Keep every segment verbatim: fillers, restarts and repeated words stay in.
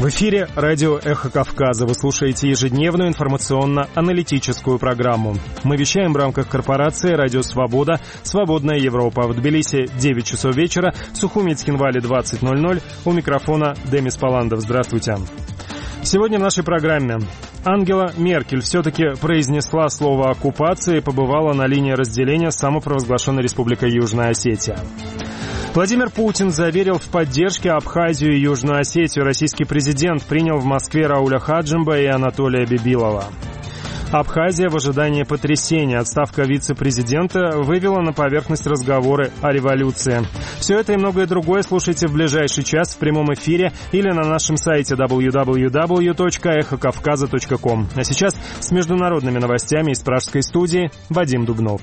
В эфире радио «Эхо Кавказа». Вы слушаете ежедневную информационно-аналитическую программу. Мы вещаем в рамках корпорации «Радио Свобода», «Свободная Европа». В Тбилиси девять часов вечера, Сухуми, Цхинвали двадцать ноль ноль. У микрофона Демис Паландов. Здравствуйте. Сегодня в нашей программе Ангела Меркель все-таки произнесла слово «оккупация» и побывала на линии разделения с самопровозглашенной республикой Южная Осетия. Владимир Путин заверил в поддержке Абхазию и Южную Осетию. Российский президент принял в Москве Рауля Хаджимба и Анатолия Бибилова. Абхазия в ожидании потрясения. Отставка вице-президента вывела на поверхность разговоры о революции. Все это и многое другое слушайте в ближайший час в прямом эфире или на нашем сайте дабл ю дабл ю дабл ю точка эхо кавказа точка ком. А сейчас с международными новостями из пражской студии Вадим Дубнов.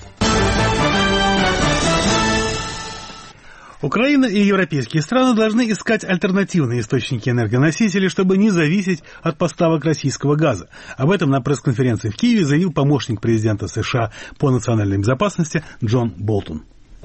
Украина и европейские страны должны искать альтернативные источники энергоносителей, чтобы не зависеть от поставок российского газа. Об этом на пресс-конференции в Киеве заявил помощник президента США по национальной безопасности Джон Болтон.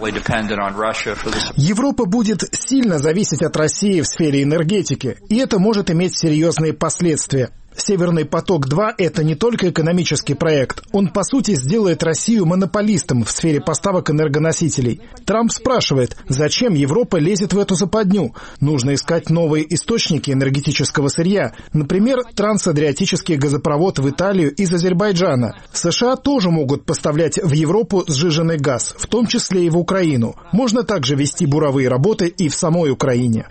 Европа будет сильно зависеть от России в сфере энергетики, и это может иметь серьезные последствия. «Северный поток-два» — это не только экономический проект. Он, по сути, сделает Россию монополистом в сфере поставок энергоносителей. Трамп спрашивает, зачем Европа лезет в эту западню? Нужно искать новые источники энергетического сырья. Например, трансадриатический газопровод в Италию из Азербайджана. США тоже могут поставлять в Европу сжиженный газ, в том числе и в Украину. Можно также вести буровые работы и в самой Украине.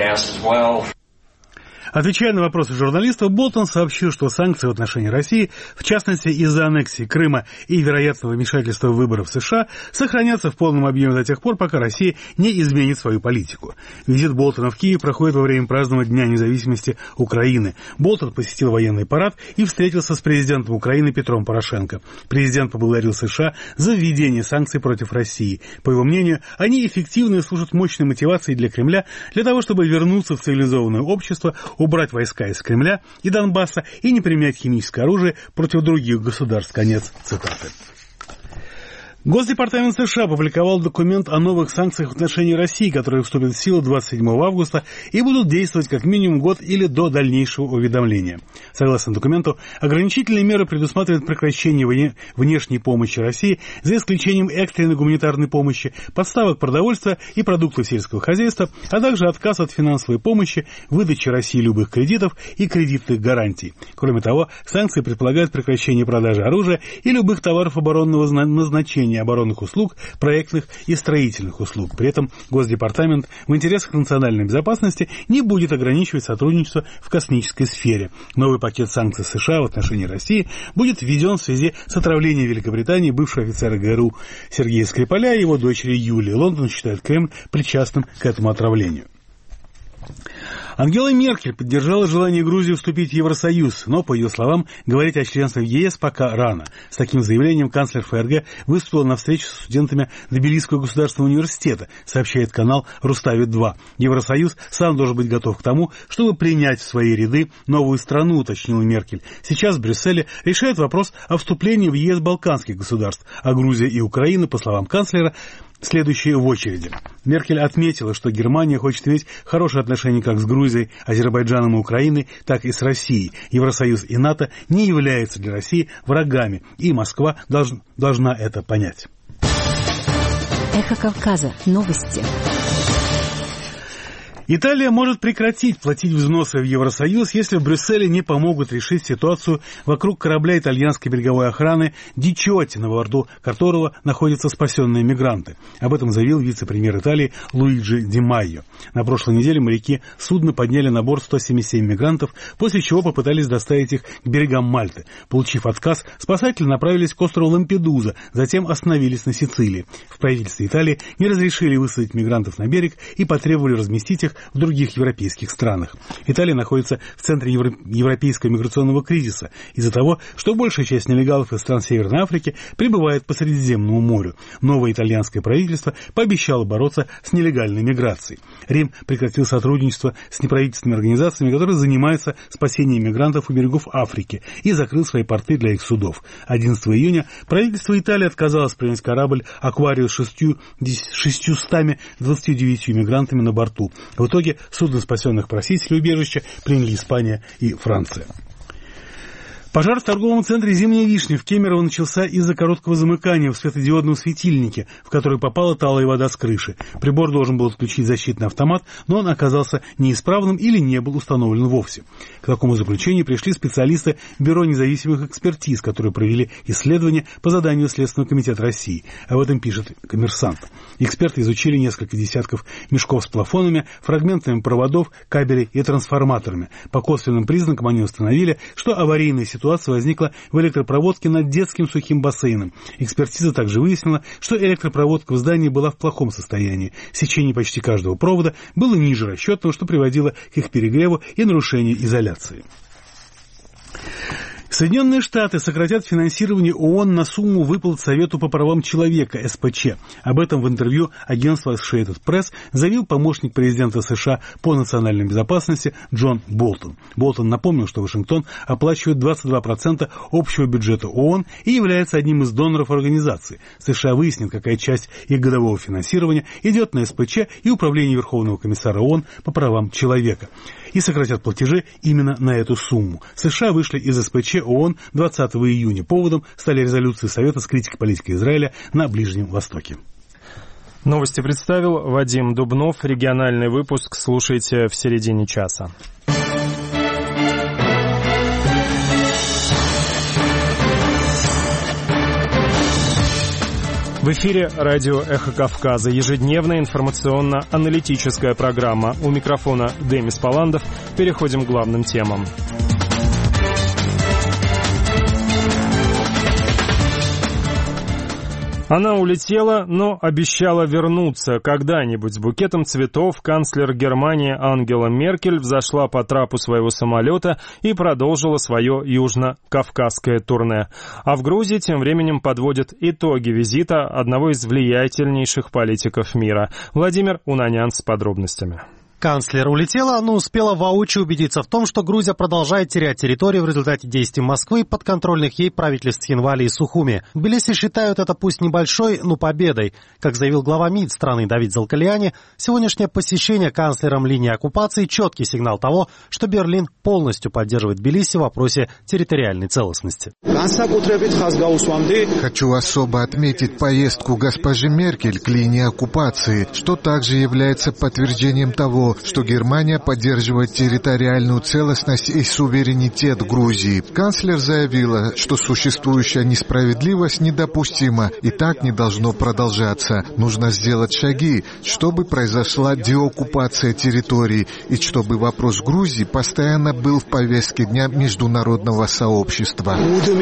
Отвечая на вопросы журналистов, Болтон сообщил, что санкции в отношении России, в частности из-за аннексии Крыма и вероятного вмешательства в выборы в США, сохранятся в полном объеме до тех пор, пока Россия не изменит свою политику. Визит Болтона в Киев проходит во время празднования Дня независимости Украины. Болтон посетил военный парад и встретился с президентом Украины Петром Порошенко. Президент поблагодарил США за введение санкций против России. По его мнению, они эффективны и служат мощной мотивацией для Кремля для того, чтобы вернуться в цивилизованное общество, убрать войска из Кремля и Донбасса и не применять химическое оружие против других государств. Конец цитаты. Госдепартамент США опубликовал документ о новых санкциях в отношении России, которые вступят в силу двадцать седьмого августа и будут действовать как минимум год или до дальнейшего уведомления. Согласно документу, ограничительные меры предусматривают прекращение внешней помощи России, за исключением экстренной гуманитарной помощи, поставок продовольствия и продуктов сельского хозяйства, а также отказ от финансовой помощи, выдачи России любых кредитов и кредитных гарантий. Кроме того, санкции предполагают прекращение продажи оружия и любых товаров оборонного назначения, оборонных услуг, проектных и строительных услуг. При этом Госдепартамент в интересах национальной безопасности не будет ограничивать сотрудничество в космической сфере. Новый пакет санкций США в отношении России будет введен в связи с отравлением Великобритании бывшего офицера ГРУ Сергея Скрипаля и его дочери Юлии. Лондон считает Кремль причастным к этому отравлению. Ангела Меркель поддержала желание Грузии вступить в Евросоюз, но, по ее словам, говорить о членстве в ЕС пока рано. С таким заявлением канцлер ФРГ выступила на встрече с студентами Тбилисского государственного университета, сообщает канал Рустави два. Евросоюз сам должен быть готов к тому, чтобы принять в свои ряды новую страну, уточнила Меркель. Сейчас в Брюсселе решают вопрос о вступлении в ЕС балканских государств, а Грузия и Украина, по словам канцлера, следующие в очереди. Меркель отметила, что Германия хочет иметь хорошие отношения как с Грузией, Азербайджаном и Украиной, так и с Россией. Евросоюз и НАТО не являются для России врагами, и Москва долж, должна это понять. Эхо Кавказа. Новости. Италия может прекратить платить взносы в Евросоюз, если в Брюсселе не помогут решить ситуацию вокруг корабля итальянской береговой охраны «Дичиотти», на борту которого находятся спасенные мигранты. Об этом заявил вице-премьер Италии Луиджи Ди Майо. На прошлой неделе моряки судна подняли на борт сто семьдесят семь мигрантов, после чего попытались доставить их к берегам Мальты. Получив отказ, спасатели направились к острову Лампедуза, затем остановились на Сицилии. В правительстве Италии не разрешили высадить мигрантов на берег и потребовали разместить их в других европейских странах. Италия находится в центре европейского миграционного кризиса из-за того, что большая часть нелегалов из стран Северной Африки прибывает по Средиземному морю. Новое итальянское правительство пообещало бороться с нелегальной миграцией. Рим прекратил сотрудничество с неправительственными организациями, которые занимаются спасением мигрантов у берегов Африки, и закрыл свои порты для их судов. одиннадцатого июня правительство Италии отказалось принять корабль «Аквариус» с шестьюстами двадцатью девятью мигрантами на борту. В В итоге судно спасенных просителей убежища приняли Испания и Франция. Пожар в торговом центре «Зимняя вишня» в Кемерово начался из-за короткого замыкания в светодиодном светильнике, в который попала талая вода с крыши. Прибор должен был отключить защитный автомат, но он оказался неисправным или не был установлен вовсе. К такому заключению пришли специалисты Бюро независимых экспертиз, которые провели исследование по заданию Следственного комитета России. Об этом пишет «Коммерсант». Эксперты изучили несколько десятков мешков с плафонами, фрагментами проводов, кабелей и трансформаторами. По косвенным признакам они установили, что аварийная ситуация Ситуация возникла в электропроводке над детским сухим бассейном. Экспертиза также выяснила, что электропроводка в здании была в плохом состоянии. Сечение почти каждого провода было ниже расчетного, что приводило к их перегреву и нарушению изоляции. Соединенные Штаты сократят финансирование ООН на сумму выплат Совету по правам человека, эс пэ че. Об этом в интервью агентства Associated Press заявил помощник президента США по национальной безопасности Джон Болтон. Болтон напомнил, что Вашингтон оплачивает двадцать два процента общего бюджета ООН и является одним из доноров организации. США выяснит, какая часть их годового финансирования идет на эс пэ че и Управление Верховного комиссара ООН по правам человека. И сократят платежи именно на эту сумму. США вышли из эс пэ че ООН двадцатого июня. Поводом стали резолюции Совета с критикой политики Израиля на Ближнем Востоке. Новости представил Вадим Дубнов. Региональный выпуск слушайте в середине часа. В эфире радио «Эхо Кавказа». Ежедневная информационно-аналитическая программа. У микрофона Демис Паландов. Переходим к главным темам. Она улетела, но обещала вернуться. Когда-нибудь с букетом цветов канцлер Германии Ангела Меркель взошла по трапу своего самолета и продолжила свое южно-кавказское турне. А в Грузии тем временем подводят итоги визита одного из влиятельнейших политиков мира. Владимир Унанян с подробностями. Канцлер улетела, но успела воочию убедиться в том, что Грузия продолжает терять территорию в результате действий Москвы и подконтрольных ей правительств Хинвали и Сухуми. В Тбилиси считают это пусть небольшой, но победой. Как заявил глава МИД страны Давид Залкаляни, сегодняшнее посещение канцлером линии оккупации – четкий сигнал того, что Берлин полностью поддерживает Тбилиси в вопросе территориальной целостности. Хочу особо отметить поездку госпожи Меркель к линии оккупации, что также является подтверждением того, что Германия поддерживает территориальную целостность и суверенитет Грузии. Канцлер заявила, что существующая несправедливость недопустима и так не должно продолжаться. Нужно сделать шаги, чтобы произошла деоккупация территорий и чтобы вопрос Грузии постоянно был в повестке дня международного сообщества.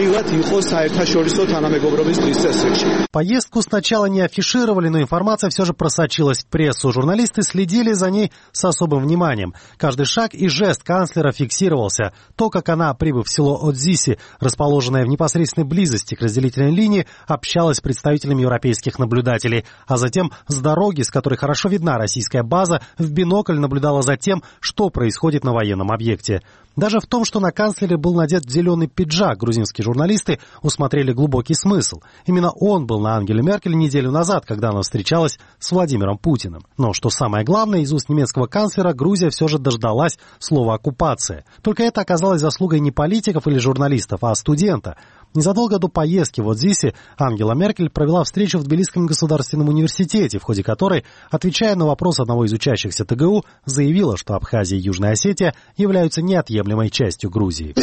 Поездку сначала не афишировали, но информация все же просочилась в прессу. Журналисты следили за ней с особым вниманием. Каждый шаг и жест канцлера фиксировался. То, как она, прибыв в село Одзиси, расположенное в непосредственной близости к разделительной линии, общалась с представителями европейских наблюдателей, а затем с дороги, с которой хорошо видна российская база, в бинокль наблюдала за тем, что происходит на военном объекте. Даже в том, что на канцлере был надет зеленый пиджак, грузинские журналисты усмотрели глубокий смысл. Именно он был на Ангеле Меркель неделю назад, когда она встречалась с Владимиром Путиным. Но, что самое главное, из уст немецкого канцлера Грузия все же дождалась слова «оккупация». Только это оказалось заслугой не политиков или журналистов, а студента. Незадолго до поездки в Одзиси Ангела Меркель провела встречу в Тбилисском государственном университете, в ходе которой, отвечая на вопрос одного из учащихся тэ гэ у, заявила, что Абхазия и Южная Осетия являются неотъемлемой частью Грузии.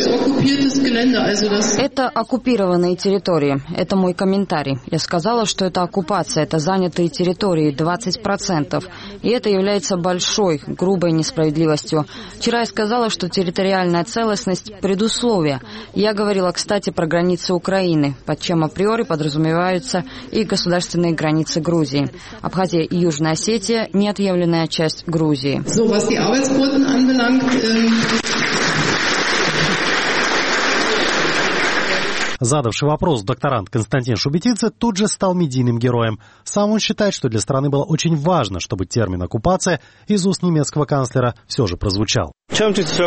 Это оккупированные территории. Это мой комментарий. Я сказала, что это оккупация, это занятые территории, двадцать процентов. И это является большой, грубой несправедливостью. Вчера я сказала, что территориальная целостность – предусловие. Я говорила, кстати, про границы Украины, под чем априори подразумеваются и государственные границы Грузии. Абхазия и Южная Осетия – неотъемлемая часть Грузии. Задавший вопрос докторант Константин Шубетидзе тут же стал медийным героем. Сам он считает, что для страны было очень важно, чтобы термин «оккупация» из уст немецкого канцлера все же прозвучал. Для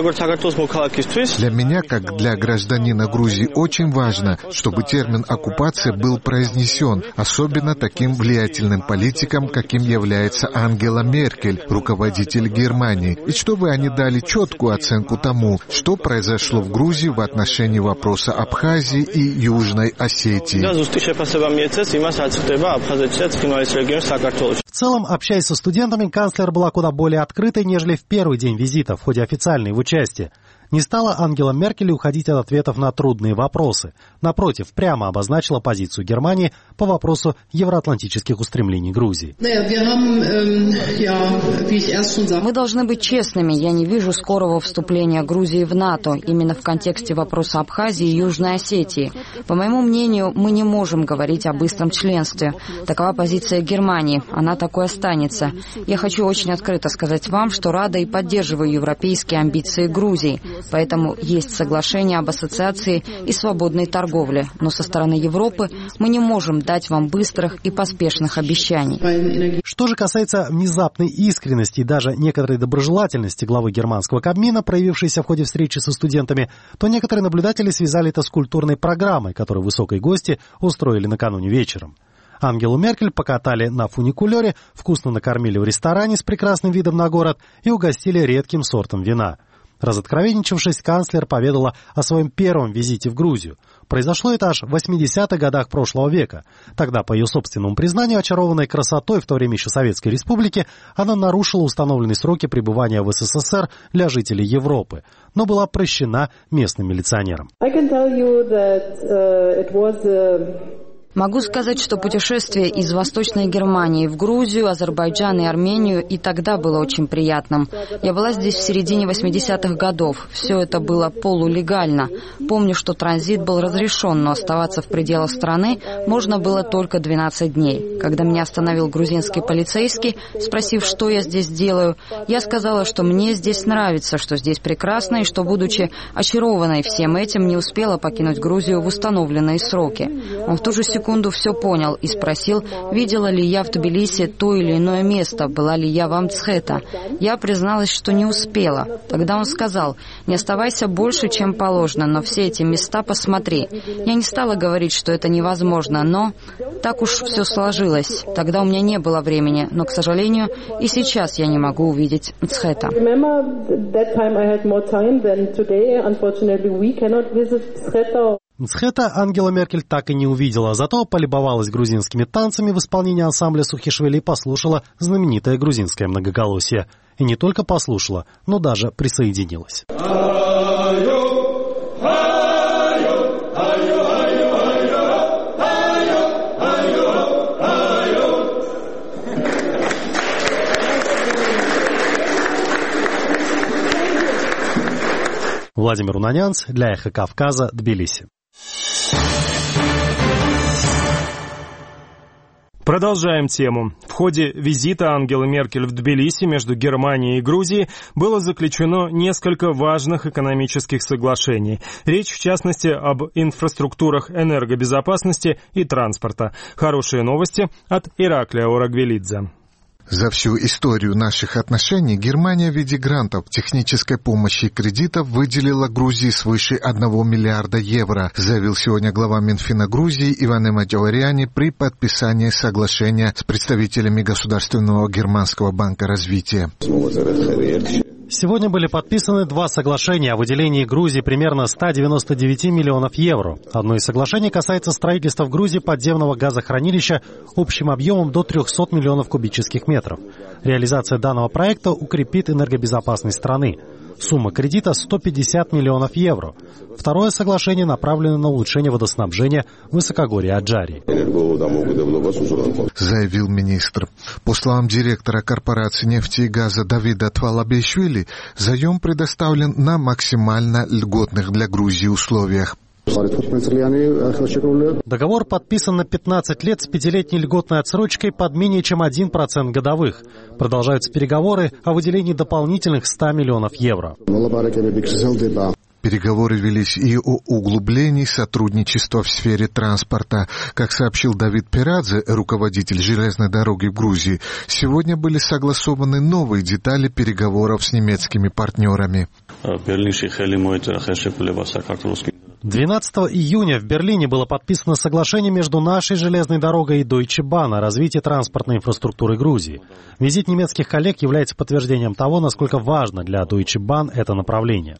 меня, как для гражданина Грузии, очень важно, чтобы термин «оккупация» был произнесен, особенно таким влиятельным политиком, каким является Ангела Меркель, руководитель Германии, и чтобы они дали четкую оценку тому, что произошло в Грузии в отношении вопроса Абхазии и Южной Осетии. В целом, общаясь со студентами, канцлер была куда более открытой, нежели в первый день визита в ходе официальной его части. Не стала Ангела Меркель уходить от ответов на трудные вопросы. Напротив, прямо обозначила позицию Германии по вопросу евроатлантических устремлений Грузии. Мы должны быть честными. Я не вижу скорого вступления Грузии в НАТО, именно в контексте вопроса Абхазии и Южной Осетии. По моему мнению, мы не можем говорить о быстром членстве. Такова позиция Германии. Она такой останется. Я хочу очень открыто сказать вам, что рада и поддерживаю европейские амбиции Грузии. Поэтому есть соглашение об ассоциации и свободной торговле. Но со стороны Европы мы не можем дать вам быстрых и поспешных обещаний. Что же касается внезапной искренности и даже некоторой доброжелательности главы германского Кабмина, проявившейся в ходе встречи со студентами, то некоторые наблюдатели связали это с культурной программой, которую высокие гости устроили накануне вечером. Ангелу Меркель покатали на фуникулере, вкусно накормили в ресторане с прекрасным видом на город и угостили редким сортом вина. Разоткровенничавшись, канцлер поведала о своем первом визите в Грузию. Произошло это аж в восьмидесятых годах прошлого века. Тогда, по ее собственному признанию, очарованной красотой в то время еще Советской Республики, она нарушила установленные сроки пребывания в СССР для жителей Европы, но была прощена местным милиционером. Могу сказать, что путешествие из Восточной Германии в Грузию, Азербайджан и Армению и тогда было очень приятным. Я была здесь в середине восьмидесятых годов. Все это было полулегально. Помню, что транзит был разрешен, но оставаться в пределах страны можно было только двенадцать дней. Когда меня остановил грузинский полицейский, спросив, что я здесь делаю, я сказала, что мне здесь нравится, что здесь прекрасно и что, будучи очарованной всем этим, не успела покинуть Грузию в установленные сроки. Он в ту же секунду секунду все понял и спросил, видела ли я в Тбилиси то или иное место, была ли я в Амцхета. Я призналась, что не успела. Тогда он сказал, не оставайся больше, чем положено, но все эти места посмотри. Я не стала говорить, что это невозможно, но так уж все сложилось. Тогда у меня не было времени, но, к сожалению, и сейчас я не могу увидеть Амцхета. Мцхета Ангела Меркель так и не увидела, зато полюбовалась грузинскими танцами в исполнении ансамбля Сухишвили и послушала знаменитое грузинское многоголосие. И не только послушала, но даже присоединилась. Владимир Унанянц для Эхо Кавказа, Тбилиси. Продолжаем тему. В ходе визита Ангелы Меркель в Тбилиси между Германией и Грузией было заключено несколько важных экономических соглашений. Речь, в частности, об инфраструктурах энергобезопасности и транспорта. Хорошие новости от Ираклия Орагвелидзе. За всю историю наших отношений Германия в виде грантов, технической помощи и кредитов выделила Грузии свыше одного миллиарда евро, заявил сегодня глава Минфина Грузии Иван Эмаджаваряни при подписании соглашения с представителями Государственного германского банка развития. Сегодня были подписаны два соглашения о выделении Грузии примерно ста девяноста девяти миллионов евро. Одно из соглашений касается строительства в Грузии подземного газохранилища общим объемом до трехсот миллионов кубических метров. Реализация данного проекта укрепит энергобезопасность страны. Сумма кредита сто пятьдесят миллионов евро. Второе соглашение направлено на улучшение водоснабжения в высокогорье Аджарии. Заявил министр. По словам директора корпорации нефти и газа Давида Твалабишвили, заем предоставлен на максимально льготных для Грузии условиях. Договор подписан на пятнадцать лет с пятилетней льготной отсрочкой под менее чем один процент годовых. Продолжаются переговоры о выделении дополнительных ста миллионов евро. Переговоры велись и о углублении сотрудничества в сфере транспорта. Как сообщил Давид Перадзе, руководитель железной дороги в Грузии, сегодня были согласованы новые детали переговоров с немецкими партнерами. двенадцатого июня в Берлине было подписано соглашение между нашей железной дорогой и Deutsche Bahn о развитии транспортной инфраструктуры Грузии. Визит немецких коллег является подтверждением того, насколько важно для Deutsche Bahn это направление.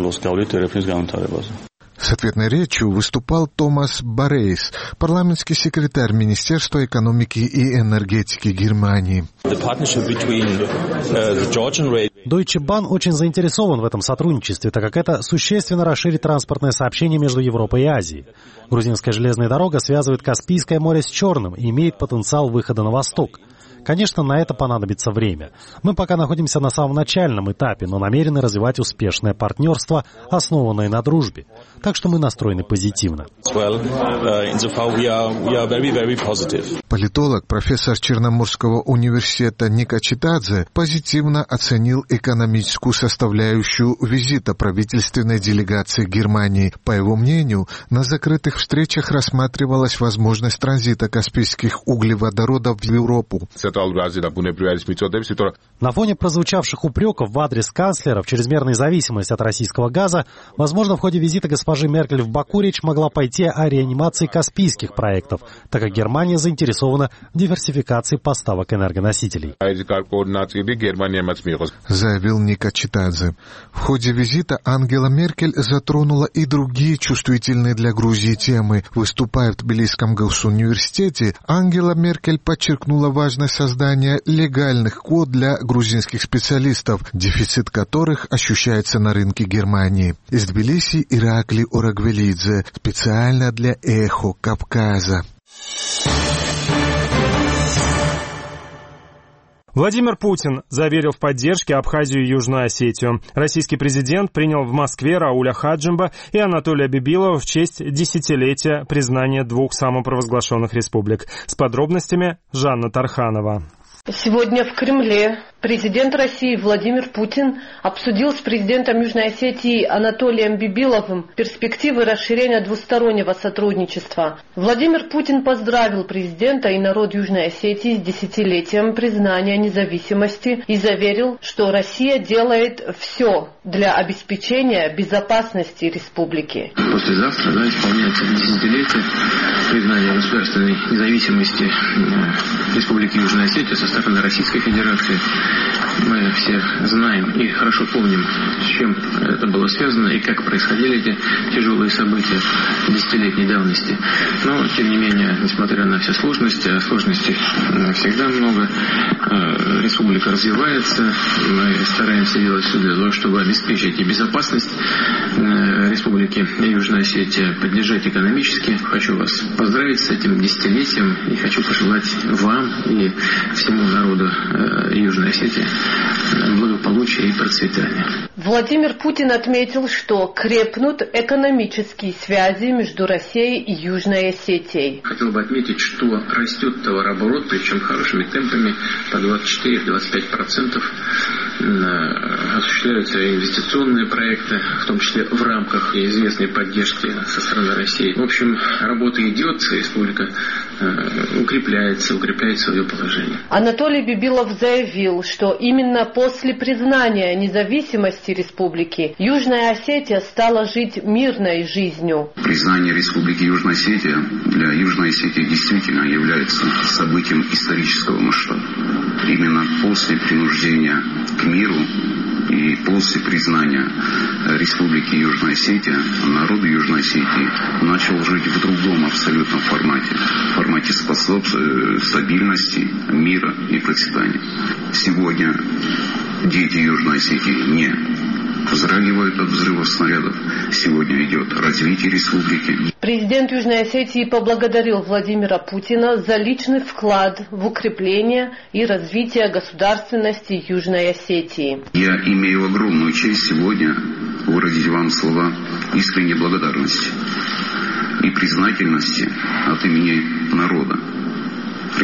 С ответной речью выступал Томас Барейс, парламентский секретарь Министерства экономики и энергетики Германии. Deutsche Bahn очень заинтересован в этом сотрудничестве, так как это существенно расширит транспортное сообщение между Европой и Азией. Грузинская железная дорога связывает Каспийское море с Черным и имеет потенциал выхода на восток. Конечно, на это понадобится время. Мы пока находимся на самом начальном этапе, но намерены развивать успешное партнерство, основанное на дружбе. Так что мы настроены позитивно. Политолог, профессор Черноморского университета Ника Читадзе позитивно оценил экономическую составляющую визита правительственной делегации Германии. По его мнению, на закрытых встречах рассматривалась возможность транзита каспийских углеводородов в Европу. На фоне прозвучавших упреков в адрес канцлера в чрезмерной зависимости от российского газа, возможно, в ходе визита госпожи Меркель в Баку речь могла пойти о реанимации каспийских проектов, так как Германия заинтересована в диверсификации поставок энергоносителей. Заявил Ника Читадзе. В ходе визита Ангела Меркель затронула и другие чувствительные для Грузии темы. Выступая в Тбилисском госуниверситете, Ангела Меркель подчеркнула важность создания легальных квот для грузинских специалистов, дефицит которых ощущается на рынке Германии. Из Тбилиси Иракли Орагвелидзе, специально для «Эхо Кавказа». Владимир Путин заверил в поддержке Абхазию и Южную Осетию. Российский президент принял в Москве Рауля Хаджимба и Анатолия Бибилова в честь десятилетия признания двух самопровозглашенных республик. С подробностями Жанна Тарханова. Сегодня в Кремле президент России Владимир Путин обсудил с президентом Южной Осетии Анатолием Бибиловым перспективы расширения двустороннего сотрудничества. Владимир Путин поздравил президента и народ Южной Осетии с десятилетием признания независимости и заверил, что Россия делает все для обеспечения безопасности республики. Послезавтра да, исполняется десятилетие признания государственной независимости Республики Южная Осетия со стороны Российской Федерации. Мы все знаем и хорошо помним, с чем это было связано и как происходили эти тяжелые события десятилетней давности. Но, тем не менее, несмотря на все сложности, а сложностей всегда много, республика развивается. Мы стараемся делать все для того, чтобы обеспечить и безопасность Республики Южная Осетия, поддержать экономически. Хочу вас поздравить с этим десятилетием и хочу пожелать вам и всему народу Южной Осетии благополучия и процветания. Владимир Путин отметил, что крепнут экономические связи между Россией и Южной Осетией. Хотел бы отметить, что растет товарооборот, причем хорошими темпами, по двадцать четыре - двадцать пять процентов. Осуществляются инвестиционные проекты, в том числе в рамках известной поддержки со стороны России. В общем, работа идет, республика укрепляется, укрепляет свое положение. Анатолий Бибилов заявил, что именно после признания независимости республики Южная Осетия стала жить мирной жизнью. Признание Республики Южная Осетия для Южной Осетии действительно является событием исторического масштаба. Именно после принуждения к миру и после признания Республики Южная Осетия народ Южной Осетии начал жить в другом абсолютном формате. В формате стабильности, мира и процветания. Сегодня дети Южной Осетии не вздрагивают от взрывов снарядов. Сегодня идет развитие республики. Президент Южной Осетии поблагодарил Владимира Путина за личный вклад в укрепление и развитие государственности Южной Осетии. Я имею огромную честь сегодня выразить вам слова искренней благодарности и признательности от имени народа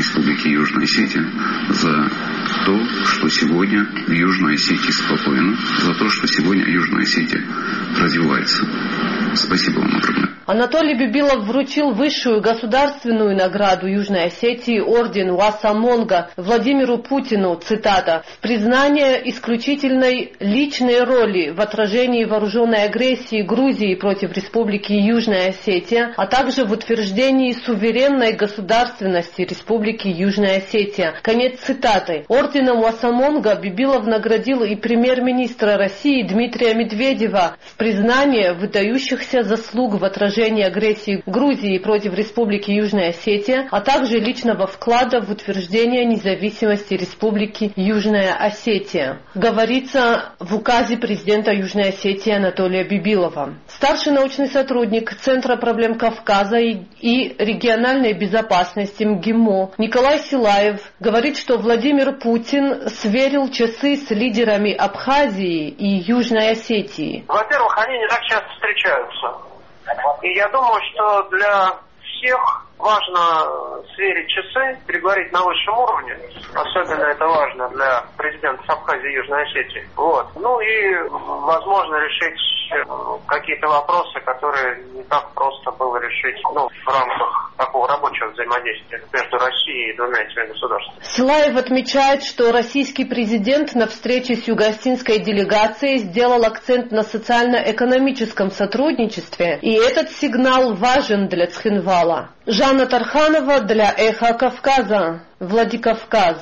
Республики Южная Осетия за то, что сегодня в Южной Осетии спокойно, за то, что сегодня Южная Осетия развивается. Спасибо вам огромное. Анатолий Бибилов вручил высшую государственную награду Южной Осетии орден Уасамонга Владимиру Путину, цитата, «в признание исключительной личной роли в отражении вооруженной агрессии Грузии против Республики Южная Осетия, а также в утверждении суверенной государственности Республики Южная Осетия». Конец цитаты. Орденом Уасамонга Бибилов наградил и премьер-министра России Дмитрия Медведева в признание выдающихся заслуг в отражении агрессии Грузии против Республики Южная Осетия, а также личного вклада в утверждение независимости Республики Южная Осетия. Говорится в указе президента Южной Осетии Анатолия Бибилова. Старший научный сотрудник Центра проблем Кавказа и, и региональной безопасности МГИМО Николай Силаев говорит, что Владимир Путин сверил часы с лидерами Абхазии и Южной Осетии. Во-первых, они не так часто встречаются. И я думаю, что для всех важно сверить часы, переговорить на высшем уровне. Особенно это важно для президентов Абхазии и Южной Осетии. Вот. Ну и, возможно, решить какие-то вопросы, которые не так просто было решить ну, в рамках такого рабочего взаимодействия между Россией и двумя этими государствами. Силаев отмечает, что российский президент на встрече с юго-осетинской делегацией сделал акцент на социально-экономическом сотрудничестве, и этот сигнал важен для Цхинвала. Жанна Тарханова для «Эхо Кавказа», Владикавказ.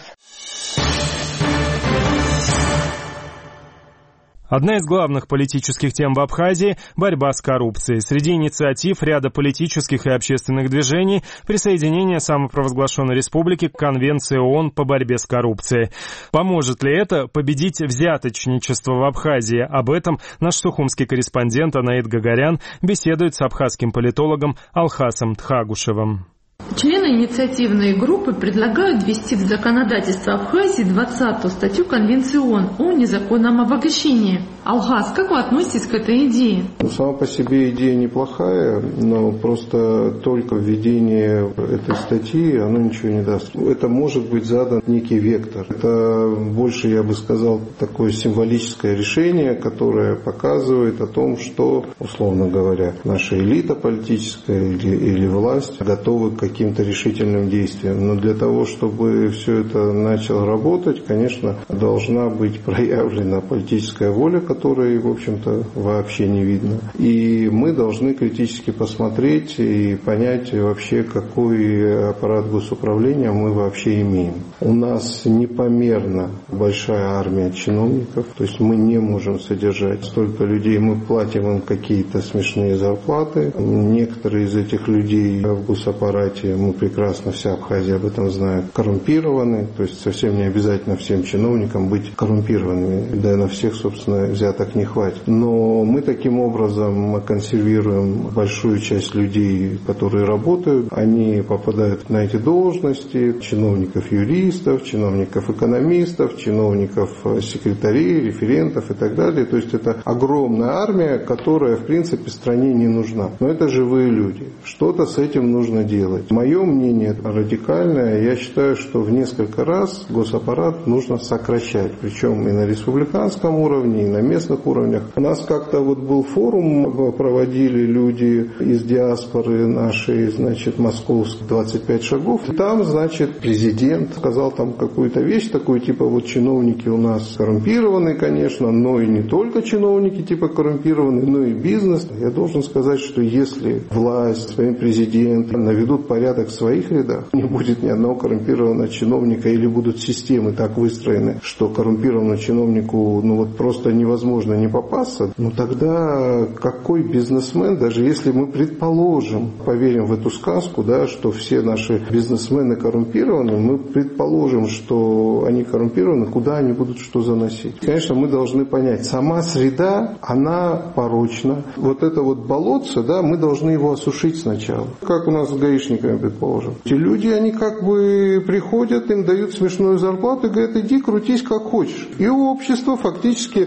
Одна из главных политических тем в Абхазии – борьба с коррупцией. Среди инициатив ряда политических и общественных движений – присоединение самопровозглашенной республики к Конвенции ООН по борьбе с коррупцией. Поможет ли это победить взяточничество в Абхазии? Об этом наш сухумский корреспондент Анаит Гагарян беседует с абхазским политологом Алхасом Тхагушевым. Члены инициативной группы предлагают ввести в законодательство Абхазии двадцатую статью Конвенции ООН о незаконном обогащении. Алхас, как вы относитесь к этой идее? Ну, сама по себе идея неплохая, но просто только введение этой статьи, оно ничего не даст. Это может быть задан некий вектор. Это больше, я бы сказал, такое символическое решение, которое показывает о том, что, условно говоря, наша элита политическая или, или власть готовы к каким-то решительным действиям. Но для того, чтобы все это начало работать, конечно, должна быть проявлена политическая воля, которой, в общем-то, вообще не видно. И мы должны критически посмотреть и понять вообще, какой аппарат госуправления мы вообще имеем. У нас непомерно большая армия чиновников, то есть мы не можем содержать столько людей, мы платим им какие-то смешные зарплаты. Некоторые из этих людей в госаппарате, мы прекрасно, вся Абхазия об этом знает, коррумпированы, то есть совсем не обязательно всем чиновникам быть коррумпированными, да и на всех, собственно, взяток не хватит. Но мы таким образом консервируем большую часть людей, которые работают, они попадают на эти должности, чиновников-юристов, чиновников-экономистов, чиновников-секретарей, референтов и так далее. То есть это огромная армия, которая, в принципе, стране не нужна. Но это живые люди. Что-то с этим нужно делать. Мое мнение радикальное. Я считаю, что в несколько раз госаппарат нужно сокращать. Причем и на республиканском уровне, и на местных уровнях. У нас как-то вот был форум, проводили люди из диаспоры нашей, значит, московской, двадцать пять шагов. И там, значит, президент сказал там какую-то вещь, такую, типа, вот чиновники у нас коррумпированы, конечно, но и не только чиновники типа коррумпированы, но и бизнес. Я должен сказать, что если власть, своим президентом наведут порядок в своих рядах, не будет ни одного коррумпированного чиновника, или будут системы так выстроены, что коррумпированному чиновнику ну вот просто невозможно не попасться, ну тогда какой бизнесмен, даже если мы предположим, поверим в эту сказку, да, что все наши бизнесмены коррумпированы, мы предположим, что они коррумпированы, куда они будут что заносить? Конечно, мы должны понять, сама среда, она порочна. Вот это вот болотце, да, мы должны его осушить сначала. Как у нас с гаишниками, предположим. Эти люди, они как бы приходят, им дают смешную зарплату и говорят, иди крутись как хочешь. И общество фактически с этим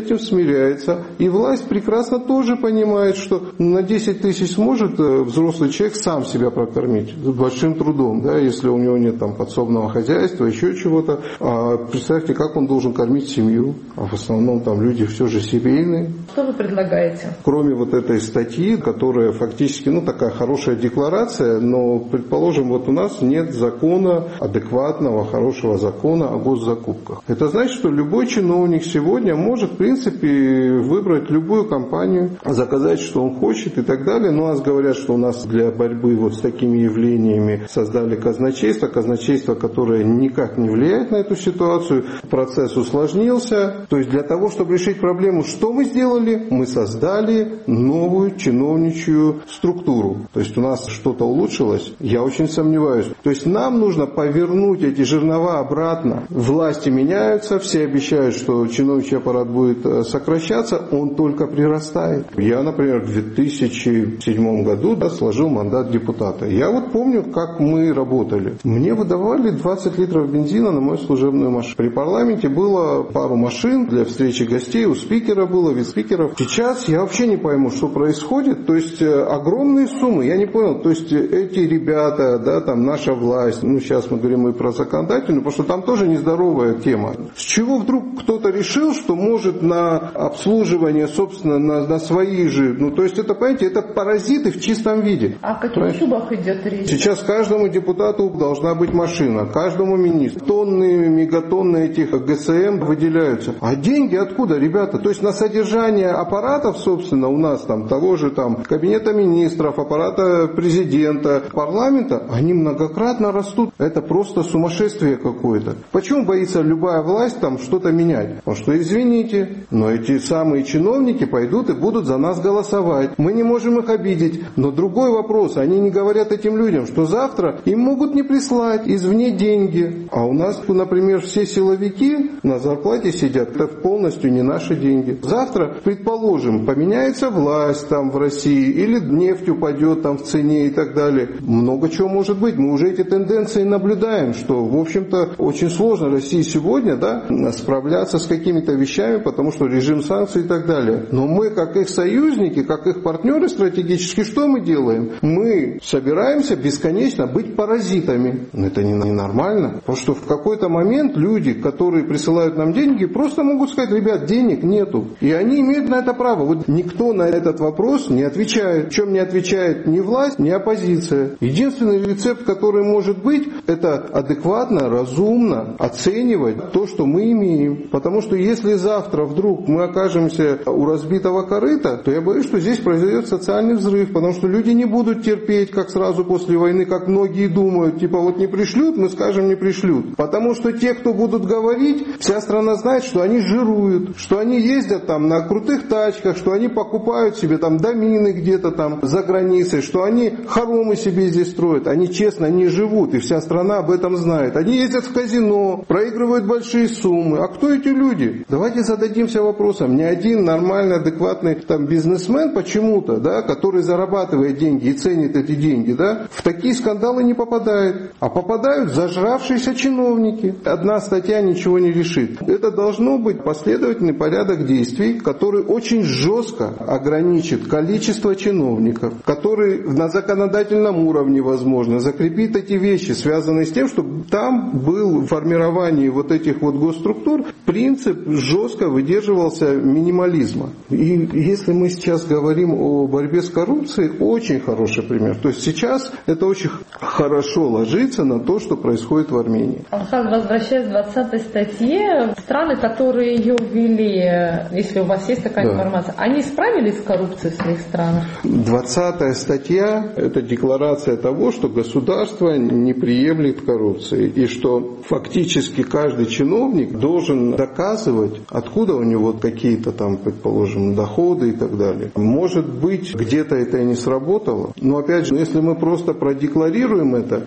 этим смиряется. И власть прекрасно тоже понимает, что на десять тысяч сможет взрослый человек сам себя прокормить с большим трудом, да, если у него нет там подсобного хозяйства, еще чего-то. А представьте, как он должен кормить семью. А в основном там люди все же семейные. Что вы предлагаете? Кроме вот этой статьи, которая фактически, ну, такая хорошая декларация, но, предположим, вот у нас нет закона, адекватного, хорошего закона о госзакупках. Это значит, что любой чиновник сегодня может, в принципе, выбрать любую компанию, заказать, что он хочет и так далее. Но у нас говорят, что у нас для борьбы вот с такими явлениями создали казначейство, казначейство, которое никак не влияет на эту ситуацию, процесс усложнился. То есть для того, чтобы решить проблему, что мы сделали? Мы создали новую чиновничью структуру. То есть у нас что-то улучшилось? Я очень сомневаюсь. То есть нам нужно повернуть эти жернова обратно. Власти меняются, все обещают, что чиновничий аппарат будет сокращаться, он только прирастает. Я, например, в две тысячи седьмом году да, сложил мандат депутата. Я вот помню, как мы работали. Мне выдавали двадцать литров бензина на мою служебную машину. При парламенте было пару машин для встречи гостей, у спикера было, вице-спикеров. Сейчас я вообще не пойму, что происходит. То есть огромные суммы, я не понял. То есть эти ребята, да, там наша власть, ну сейчас мы говорим и про законодательную, потому что там тоже нездоровая тема. С чего вдруг кто-то решил, что может на обслуживание, собственно, на, на свои же, ну то есть это, понимаете, это паразиты в чистом виде. О каких суммах идет речь? Сейчас каждому депутату должна быть машина, каждому министру. Тонны, мегатонны этих ГСМ выделяются. А деньги откуда, ребята? То есть на содержание аппаратов, собственно, у нас там того же там кабинета министров, аппарата президента, парламента, они многократно растут. Это просто сумасшествие какое-то. Почему боится любая власть там что-то менять? Потому что, извините, но эти самые чиновники пойдут и будут за нас голосовать. Мы не можем их обидеть. Но другой вопрос, они не говорят этим людям, что завтра им могут не прислать извне деньги. А у нас, например, все силовики на зарплате сидят, это полностью не наши деньги. Завтра, предположим, поменяется власть там в России, или нефть упадет там в цене и так далее. Много чего может быть. Мы уже эти тенденции наблюдаем, что, в общем-то, очень сложно России сегодня, да, справляться с какими-то вещами, потому что режим санкций и так далее. Но мы, как их союзники, как их партнеры стратегически, что мы делаем? Мы собираемся бесконечно быть паразитами. Но это ненормально. Потому что в какой-то момент люди, которые присылают нам деньги, просто могут сказать: ребят, денег нету. И они имеют на это право. Вот никто на этот вопрос не отвечает. Причем не отвечает ни власть, ни оппозиция. Единственный рецепт, который может быть, это адекватно, разумно оценивать то, что мы имеем. Потому что если завтра вдруг мы окажемся у разбитого корыта, то я боюсь, что здесь произойдет социальный взрыв. Потому что люди не будут терпеть, как сразу после войны, как многие думают, типа вот не пришлют, мы скажем не пришлют. Потому что те, кто будут говорить, вся страна знает, что они жируют, что они ездят там на крутых тачках, что они покупают себе там домины где-то там за границей, что они хоромы себе здесь строят. Они честно не живут, и вся страна об этом знает. Они ездят в казино, проигрывают большие суммы. А кто эти люди? Давайте зададимся вопросом. Ни один нормальный, адекватный там бизнесмен почему-то, да, который зарабатывает деньги и ценит эти деньги, да, в такие скандалы не попадает. А попадают зажравшиеся чиновники. Одна статья ничего не решит. Это должно быть последовательный порядок действий, который очень жестко ограничит количество чиновников, который на законодательном уровне, возможно, закрепит эти вещи, связанные с тем, чтобы там был в формировании вот этих вот госструктур принцип жестко выдерживался минимализма. И если мы сейчас говорим о борьбе с коррупцией, очень хороший пример. То есть сейчас это очень хорошо ложится на то, что происходит в Армении. Алхаз, возвращаясь к двадцатой статье, страны, которые ее ввели, если у вас есть такая да. информация, они справились с коррупцией в своих странах? двадцатая статья – это декларация того, что государство не приемлет коррупции. И что фактически каждый чиновник должен доказывать, откуда у него какие-то там, предположим, доходы и так далее. Может быть, где-то это и не сработало. Но опять же, если мы просто продекларируем это,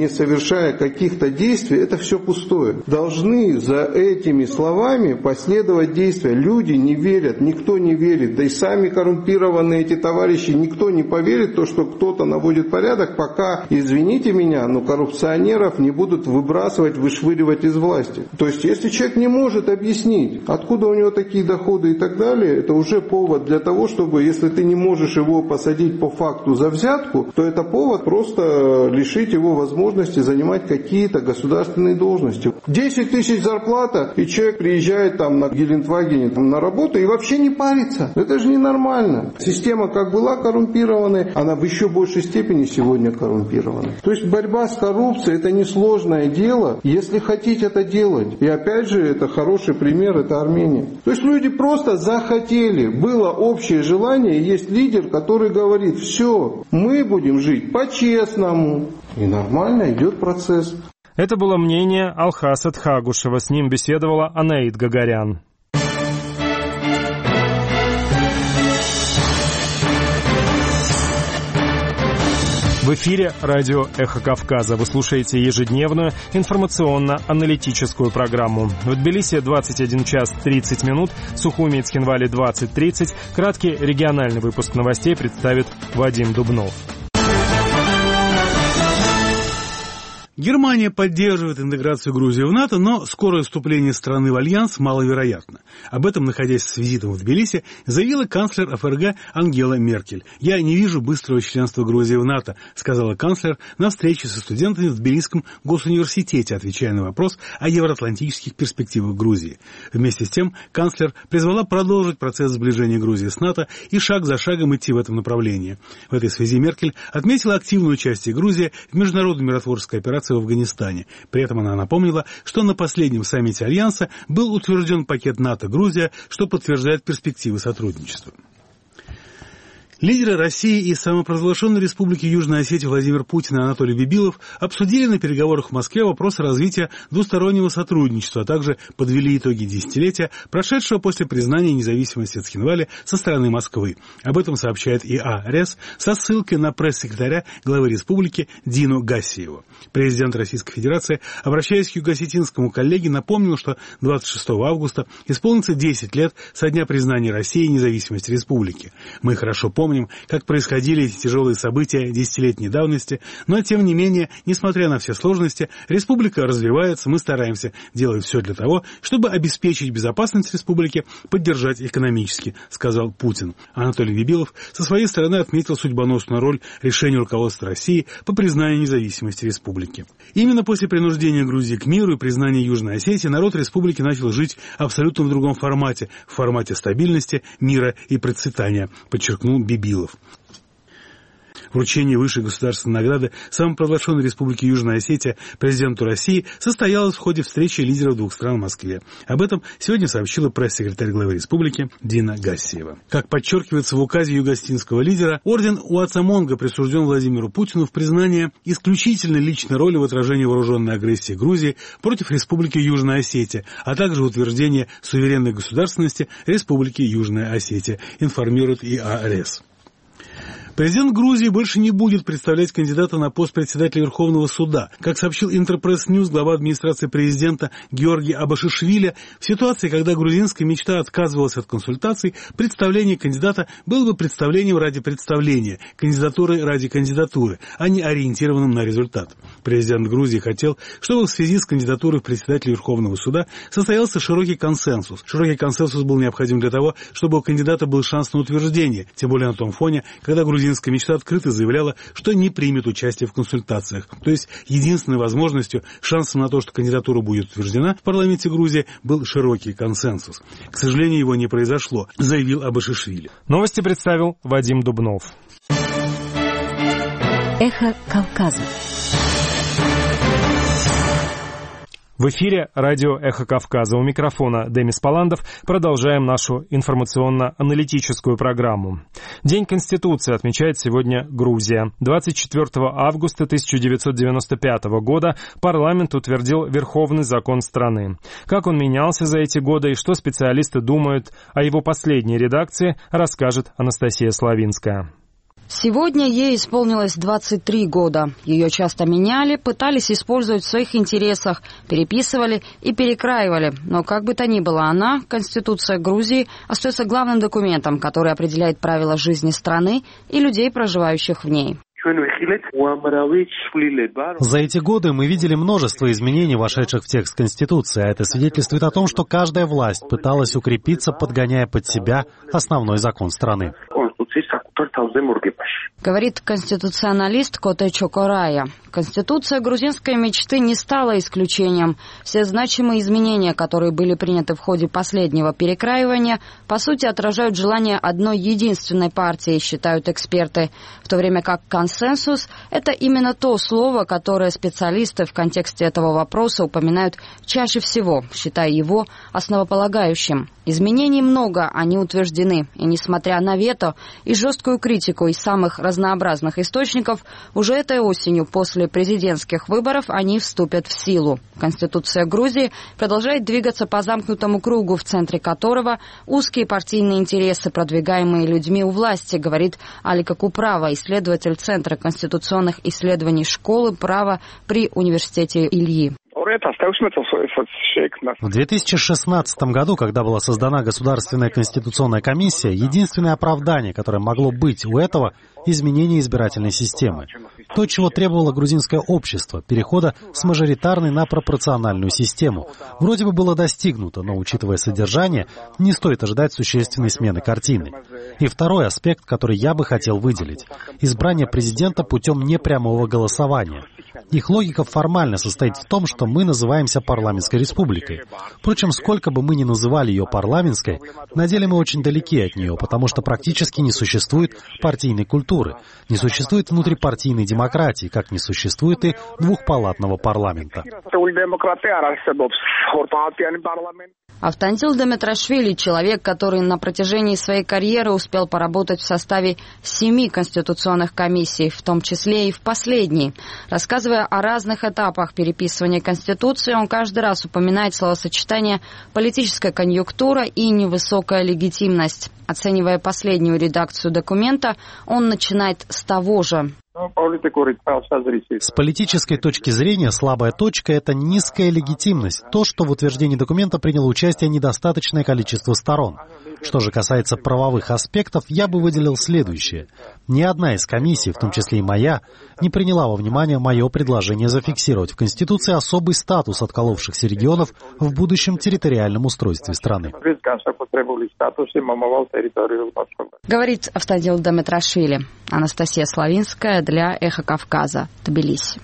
не совершая каких-то действий, это все пустое. Должны за этими словами последовать действия. Люди не верят, никто не верит. Да и сами коррумпированные эти товарищи, никто не поверит в то, что кто-то наводит порядок, пока, извините меня, но коррупционеров не будут выбрасывать, вышвыривать из власти. То есть, если человек не может объяснить, откуда у него такие доходы и так далее, это уже повод для того, чтобы, если ты не можешь его посадить по факту за взятку, то это повод просто лишить его возможности занимать какие-то государственные должности. десять тысяч зарплата, и человек приезжает там на Гелендвагене там, на работу и вообще не парится. Это же ненормально. Система как была коррумпированной, она в еще большей степени сегодня коррумпирована. То есть борьба с коррупцией это несложное дело, если хотите это делать. И опять же, это хороший пример, это Армения. То есть люди просто захотели, было общее желание, есть лидер, который говорит, все, мы будем жить по-честному. И нормально идет процесс. Это было мнение Алхаса Тхагушева. С ним беседовала Анаит Гагарян. В эфире радио «Эхо Кавказа». Вы слушаете ежедневную информационно-аналитическую программу. В Тбилиси двадцать один час тридцать минут, Сухуми и Цхинвали двадцать тридцать. Краткий региональный выпуск новостей представит Вадим Дубнов. Германия поддерживает интеграцию Грузии в НАТО, но скорое вступление страны в альянс маловероятно. Об этом, находясь с визитом в Тбилиси, заявила канцлер ФРГ Ангела Меркель. «Я не вижу быстрого членства Грузии в НАТО», сказала канцлер на встрече со студентами в Тбилисском госуниверситете, отвечая на вопрос о евроатлантических перспективах Грузии. Вместе с тем, канцлер призвала продолжить процесс сближения Грузии с НАТО и шаг за шагом идти в этом направлении. В этой связи Меркель отметила активное участие Грузии в международной миротворческой операции в Афганистане. При этом она напомнила, что на последнем саммите Альянса был утвержден пакет НАТО-Грузия, что подтверждает перспективы сотрудничества. Лидеры России и самопровозглашенной Республики Южная Осетия Владимир Путин и Анатолий Бибилов обсудили на переговорах в Москве вопросы развития двустороннего сотрудничества, а также подвели итоги десятилетия, прошедшего после признания независимости Цхинвали со стороны Москвы. Об этом сообщает ИА РЭС со ссылкой на пресс-секретаря главы республики Дину Гассиеву. Президент Российской Федерации, обращаясь к юго-осетинскому коллеге, напомнил, что двадцать шестого августа исполнится десять лет со дня признания России независимости республики. Мы хорошо помним, как происходили эти тяжелые события десятилетней давности, но, тем не менее, несмотря на все сложности, республика развивается, мы стараемся делать все для того, чтобы обеспечить безопасность республики, поддержать экономически, сказал Путин. Анатолий Бибилов со своей стороны отметил судьбоносную роль решения руководства России по признанию независимости республики. Именно после принуждения Грузии к миру и признания Южной Осетии народ республики начал жить абсолютно в другом формате, в формате стабильности, мира и процветания, подчеркнул Бибилов. Билов. Вручение высшей государственной награды самопровозглашенной Республики Южная Осетия президенту России состоялось в ходе встречи лидеров двух стран в Москве. Об этом сегодня сообщила пресс-секретарь главы республики Дина Гассиева. Как подчеркивается в указе юго-осетинского лидера, орден Уацамонга присужден Владимиру Путину в признание исключительной личной роли в отражении вооруженной агрессии Грузии против Республики Южная Осетия, а также в утверждении суверенной государственности Республики Южная Осетия, информирует ИА РЭС. Президент Грузии больше не будет представлять кандидата на пост председателя Верховного суда. Как сообщил Интерпресс Ньюс, глава администрации президента Георгий Абашишвили, в ситуации, когда грузинская мечта отказывалась от консультаций, представление кандидата было бы представлением ради представления, кандидатурой ради кандидатуры, а не ориентированным на результат. Президент Грузии хотел, чтобы в связи с кандидатурой в председателя Верховного суда состоялся широкий консенсус. Широкий консенсус был необходим для того, чтобы у кандидата был шанс на утверждение, тем более на том фоне, когда Грузия Грузинская мечта открыто заявляла, что не примет участие в консультациях. То есть единственной возможностью, шансом на то, что кандидатура будет утверждена в парламенте Грузии, был широкий консенсус. К сожалению, его не произошло, заявил Абашишвили. Новости представил Вадим Дубнов. Эхо Кавказа. В эфире радио «Эхо Кавказа». У микрофона Демис Паландов. Продолжаем нашу информационно-аналитическую программу. День Конституции отмечает сегодня Грузия. двадцать четвёртого августа тысяча девятьсот девяносто пятого года парламент утвердил верховный закон страны. Как он менялся за эти годы и что специалисты думают о его последней редакции, расскажет Анастасия Славинская. Сегодня ей исполнилось двадцать три года. Ее часто меняли, пытались использовать в своих интересах, переписывали и перекраивали. Но как бы то ни было, она, Конституция Грузии, остается главным документом, который определяет правила жизни страны и людей, проживающих в ней. За эти годы мы видели множество изменений, вошедших в текст Конституции, а это свидетельствует о том, что каждая власть пыталась укрепиться, подгоняя под себя основной закон страны. Говорит конституционалист Коте Чокорая. Конституция грузинской мечты не стала исключением. Все значимые изменения, которые были приняты в ходе последнего перекраивания, по сути отражают желание одной единственной партии, считают эксперты. В то время как консенсус – это именно то слово, которое специалисты в контексте этого вопроса упоминают чаще всего, считая его основополагающим. Изменений много, они утверждены. И несмотря на вето и жесткую критику из самых разнообразных источников, уже этой осенью после президентских выборов они вступят в силу. Конституция Грузии продолжает двигаться по замкнутому кругу, в центре которого узкие партийные интересы, продвигаемые людьми у власти, говорит Алика Куправа, исследователь Центра конституционных исследований школы права при университете Ильи. В две тысячи шестнадцатом году, когда была создана Государственная конституционная комиссия, единственное оправдание, которое могло быть у этого – изменение избирательной системы. То, чего требовало грузинское общество – перехода с мажоритарной на пропорциональную систему. Вроде бы было достигнуто, но, учитывая содержание, не стоит ожидать существенной смены картины. И второй аспект, который я бы хотел выделить – избрание президента путем непрямого голосования. Их логика формально состоит в том, что мы называемся парламентской республикой. Впрочем, сколько бы мы ни называли ее парламентской, на деле мы очень далеки от нее, потому что практически не существует партийной культуры, не существует внутрипартийной демократии, как не существует и двухпалатного парламента. Автандил Деметрашвили – человек, который на протяжении своей карьеры успел поработать в составе семи конституционных комиссий, в том числе и в последней. Рассказывая о разных этапах переписывания Конституции, он каждый раз упоминает словосочетание «политическая конъюнктура» и «невысокая легитимность». Оценивая последнюю редакцию документа, он начинает с того же. С политической точки зрения слабая точка – это низкая легитимность, то, что в утверждении документа приняло участие недостаточное количество сторон. Что же касается правовых аспектов, я бы выделил следующее. Ни одна из комиссий, в том числе и моя, не приняла во внимание мое предложение зафиксировать в Конституции особый статус отколовшихся регионов в будущем территориальном устройстве страны. Говорит Автандил Деметрашвили. Анастасия Славинская для «Эхо Кавказа», Тбилиси.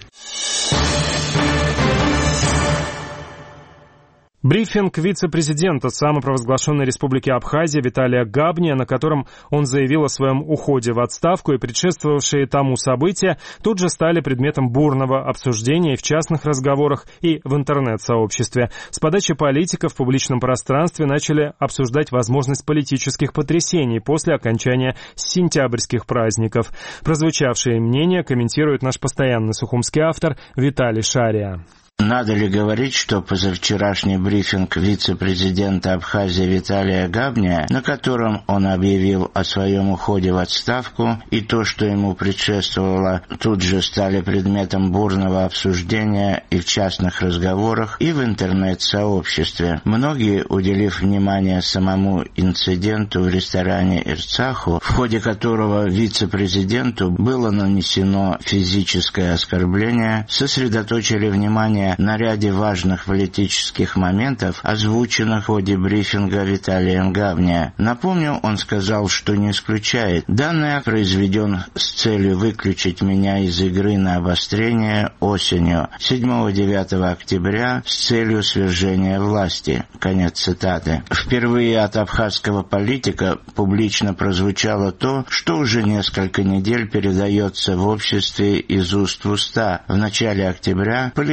Брифинг вице-президента самопровозглашенной республики Абхазия Виталия Габния, на котором он заявил о своем уходе в отставку, и предшествовавшие тому события, тут же стали предметом бурного обсуждения и в частных разговорах, и в интернет-сообществе. С подачи политиков в публичном пространстве начали обсуждать возможность политических потрясений после окончания сентябрьских праздников. Прозвучавшие мнения комментирует наш постоянный сухумский автор Виталий Шария. Надо ли говорить, что позавчерашний брифинг вице-президента Абхазии Виталия Габния, на котором он объявил о своем уходе в отставку, и то, что ему предшествовало, тут же стали предметом бурного обсуждения и в частных разговорах, и в интернет-сообществе. Многие, уделив внимание самому инциденту в ресторане «Ирцаху», в ходе которого вице-президенту было нанесено физическое оскорбление, сосредоточили внимание на ряде важных политических моментов, озвученных в ходе брифинга Виталием Габния. Напомню, он сказал, что не исключает. Данный акт произведен с целью выключить меня из игры на обострение осенью седьмого-девятого октября с целью свержения власти. Конец цитаты. Впервые от абхазского политика публично прозвучало то, что уже несколько недель передается в обществе из уст в уста. В начале октября политический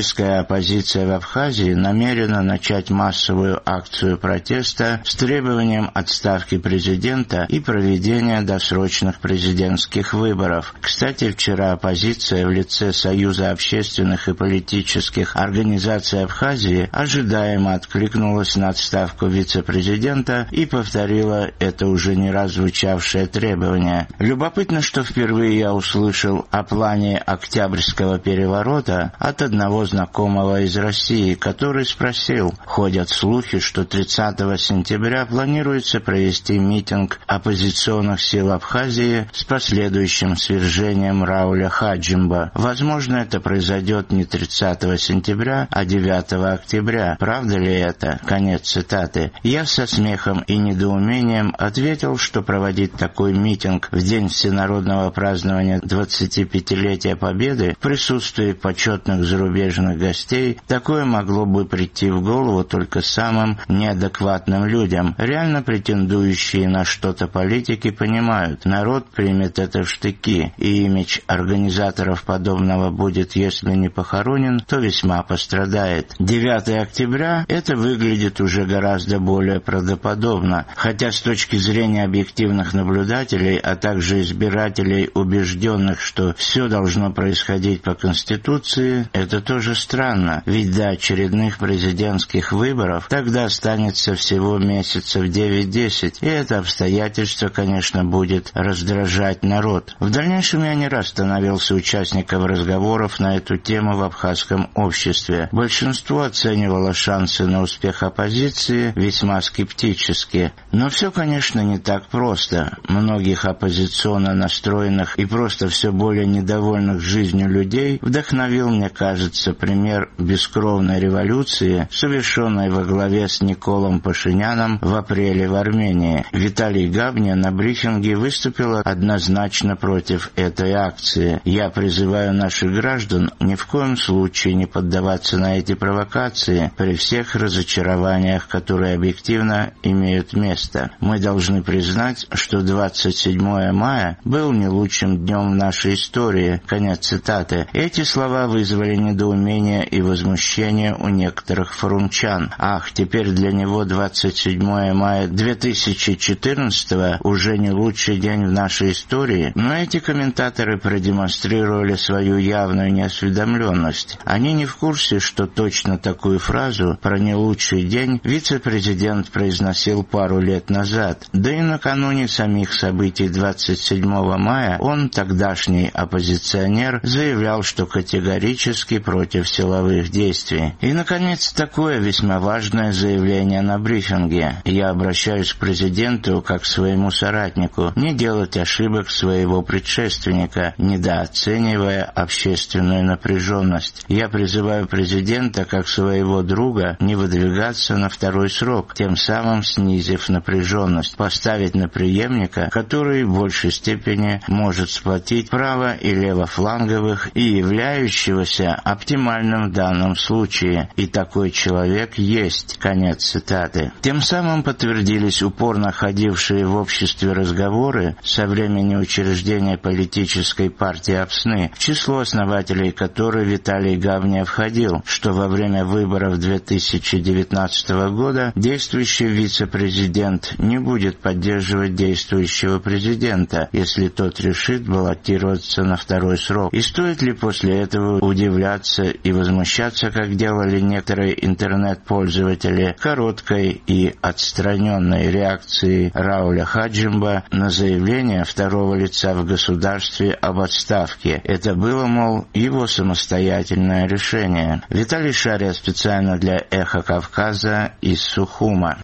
Этническая оппозиция в Абхазии намерена начать массовую акцию протеста с требованием отставки президента и проведения досрочных президентских выборов. Кстати, вчера оппозиция в лице Союза общественных и политических организаций Абхазии ожидаемо откликнулась на отставку вице-президента и повторила это уже не раз звучавшее требование. Любопытно, что впервые я услышал о плане Октябрьского переворота от одного знакомого из России, который спросил: ходят слухи, что тридцатого сентября планируется провести митинг оппозиционных сил Абхазии с последующим свержением Рауля Хаджимба. Возможно, это произойдет не тридцатого сентября, а девятого октября. Правда ли это? Конец цитаты. Я со смехом и недоумением ответил, что проводить такой митинг в день всенародного празднования двадцатипятилетия Победы в присутствии почетных зарубежных гостей, такое могло бы прийти в голову только самым неадекватным людям. Реально претендующие на что-то политики понимают, народ примет это в штыки, и имидж организаторов подобного будет, если не похоронен, то весьма пострадает. девятого октября это выглядит уже гораздо более правдоподобно, хотя с точки зрения объективных наблюдателей, а также избирателей, убежденных, что все должно происходить по Конституции, это тоже странно, ведь до очередных президентских выборов тогда останется всего месяцев девять-десять, и это обстоятельство, конечно, будет раздражать народ. В дальнейшем я не раз становился участником разговоров на эту тему в абхазском обществе. Большинство оценивало шансы на успех оппозиции весьма скептически. Но все, конечно, не так просто. Многих оппозиционно настроенных и просто все более недовольных жизнью людей вдохновил, мне кажется, пример бескровной революции, совершенной во главе с Николом Пашиняном в апреле в Армении. Виталий Габня на брифинге выступил однозначно против этой акции. Я призываю наших граждан ни в коем случае не поддаваться на эти провокации при всех разочарованиях, которые объективно имеют место. Мы должны признать, что двадцать седьмого мая был не лучшим днем в нашей истории. Конец цитаты. Эти слова вызвали недоумение и возмущение у некоторых форумчан. Ах, теперь для него двадцать седьмого мая две тысячи четырнадцатого уже не лучший день в нашей истории. Но эти комментаторы продемонстрировали свою явную неосведомленность. Они не в курсе, что точно такую фразу про не лучший день вице-президент произносил пару лет назад. Да и накануне самих событий двадцать седьмого мая он, тогдашний оппозиционер, заявлял, что категорически против силовых действий. И, наконец, такое весьма важное заявление на брифинге. Я обращаюсь к президенту как к своему соратнику: не делать ошибок своего предшественника, недооценивая общественную напряженность. Я призываю президента как своего друга не выдвигаться на второй срок, тем самым снизив напряженность, поставить на преемника, который в большей степени может сплотить право- и левофланговых и являющегося оптимальным в данном случае. И такой человек есть. Конец цитаты. Тем самым подтвердились упорно ходившие в обществе разговоры со времени учреждения политической партии Апсны, в число основателей которой Виталий Гавня входил, что во время выборов две тысячи девятнадцатого года действующий вице-президент не будет поддерживать действующего президента, если тот решит баллотироваться на второй срок. И стоит ли после этого удивляться и возмущаться, как делали некоторые интернет-пользователи, короткой и отстраненной реакцией Рауля Хаджимба на заявление второго лица в государстве об отставке? Это было, мол, его самостоятельное решение. Виталий Шария специально для «Эхо Кавказа» из Сухума.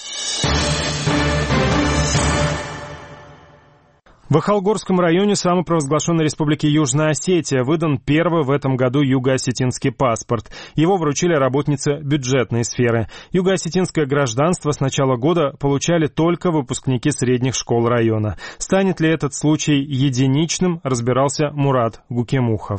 В Ахалгорском районе самопровозглашенной республики Южная Осетия выдан первый в этом году юго-осетинский паспорт. Его вручили работнице бюджетной сферы. Юго-осетинское гражданство с начала года получали только выпускники средних школ района. Станет ли этот случай единичным, разбирался Мурат Гукемухов.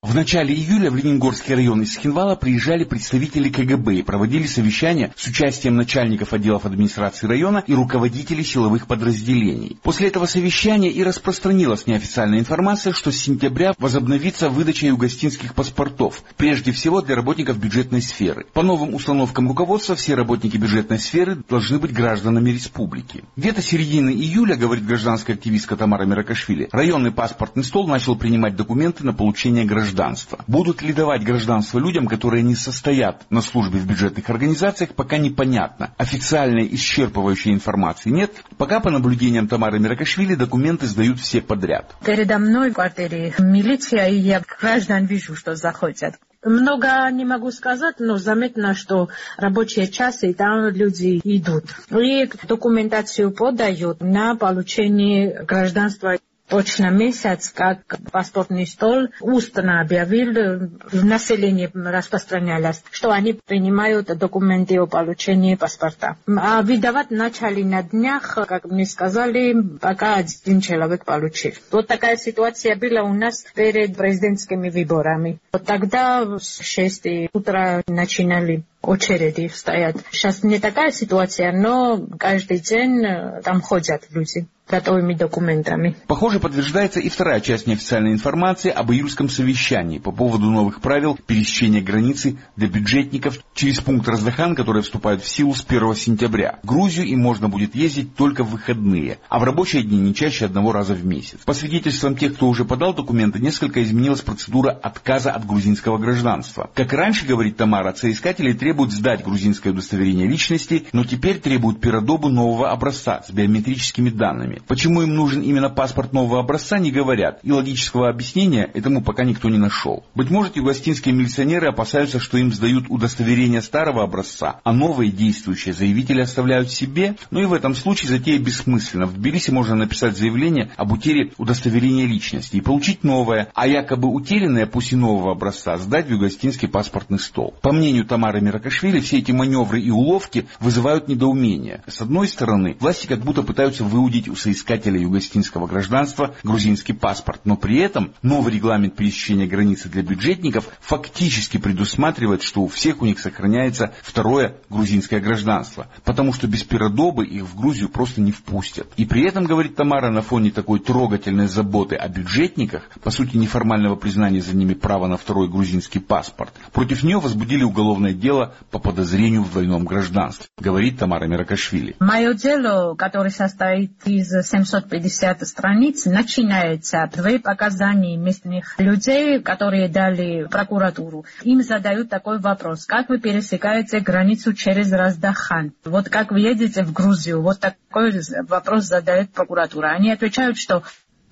В начале июля в Ленингорский район из Цхинвала приезжали представители ка гэ бэ и проводили совещания с участием начальников отделов администрации района и руководителей силовых подразделений. После этого совещания и распространилась неофициальная информация, что с сентября возобновится выдача югостинских паспортов, прежде всего для работников бюджетной сферы. По новым установкам руководства все работники бюджетной сферы должны быть гражданами республики. Где-то середины июля, говорит гражданская активистка Тамара Меракашвили, районный паспортный стол начал принимать документы на получение гражданства. Будут ли давать гражданство людям, которые не состоят на службе в бюджетных организациях, пока непонятно. Официальной исчерпывающей информации нет. Пока, по наблюдениям Тамары Меракашвили, документы сдают все подряд. Передо мной в квартире милиция, и я граждан вижу, что заходят. Много не могу сказать, но заметно, что рабочие часы, там люди идут. И документацию подают на получение гражданства. Точно месяц, как паспортный стол устно объявил, в населении распространялось, что они принимают документы о получении паспорта. А выдавать начали на днях, как мне сказали, пока один человек получил. Вот такая ситуация была у нас перед президентскими выборами. Вот тогда с шести утра начинали очереди стоят. Сейчас не такая ситуация, но каждый день там ходят люди готовыми документами. Похоже, подтверждается и вторая часть неофициальной информации об июльском совещании по поводу новых правил пересечения границы для бюджетников через пункт Раздахан, которые вступают в силу с первого сентября. В Грузию им можно будет ездить только в выходные, а в рабочие дни не чаще одного раза в месяц. По свидетельствам тех, кто уже подал документы, несколько изменилась процедура отказа от грузинского гражданства. Как и раньше, говорит Тамара, соискатели требуют сдать грузинское удостоверение личности, но теперь требуют передобу нового образца с биометрическими данными. Почему им нужен именно паспорт нового образца, не говорят, и логического объяснения этому пока никто не нашел. Быть может, югостинские милиционеры опасаются, что им сдают удостоверение старого образца, а новые действующие заявители оставляют себе, но и в этом случае затея бессмысленна. В Тбилиси можно написать заявление об утере удостоверения личности и получить новое, а якобы утерянное, пусть и нового образца, сдать в югостинский паспортный стол. По мнению Тамары Меракашвили, все эти маневры и уловки вызывают недоумение. С одной стороны, власти как будто пытаются выудить у соискателя югостинского гражданства грузинский паспорт, но при этом новый регламент пересечения границы для бюджетников фактически предусматривает, что у всех у них сохраняется второе грузинское гражданство, потому что без передобы их в Грузию просто не впустят. И при этом, говорит Тамара, на фоне такой трогательной заботы о бюджетниках, по сути неформального признания за ними права на второй грузинский паспорт, против нее возбудили уголовное дело по подозрению в двойном гражданстве, говорит Тамара Меракашвили. Мое дело, которое состоит из семьсот пятьдесят страниц, начинается две показания местных людей, которые дали прокуратуру. Им задают такой вопрос: как вы пересекаете границу через Раздахан? Вот как вы едете в Грузию? Вот такой вопрос задает прокуратура. Они отвечают, что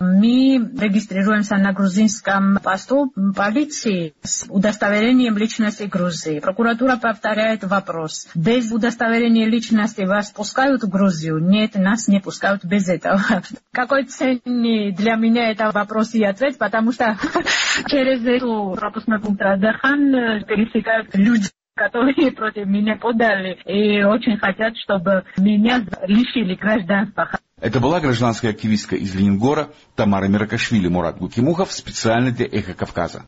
мы регистрируемся на грузинском посту полиции с удостоверением личности Грузии. Прокуратура повторяет вопрос: без удостоверения личности вас пускают в Грузию? Нет, нас не пускают без этого. Какой ценный для меня это вопрос и ответ, потому что через эту пропускной пункт Раздахан пересекают люди, которые против меня подали, и очень хотят, чтобы меня лишили гражданства. Это была гражданская активистка из Ленингора Тамара Меракашвили. Мурат Гукимухов специально для «Эхо Кавказа».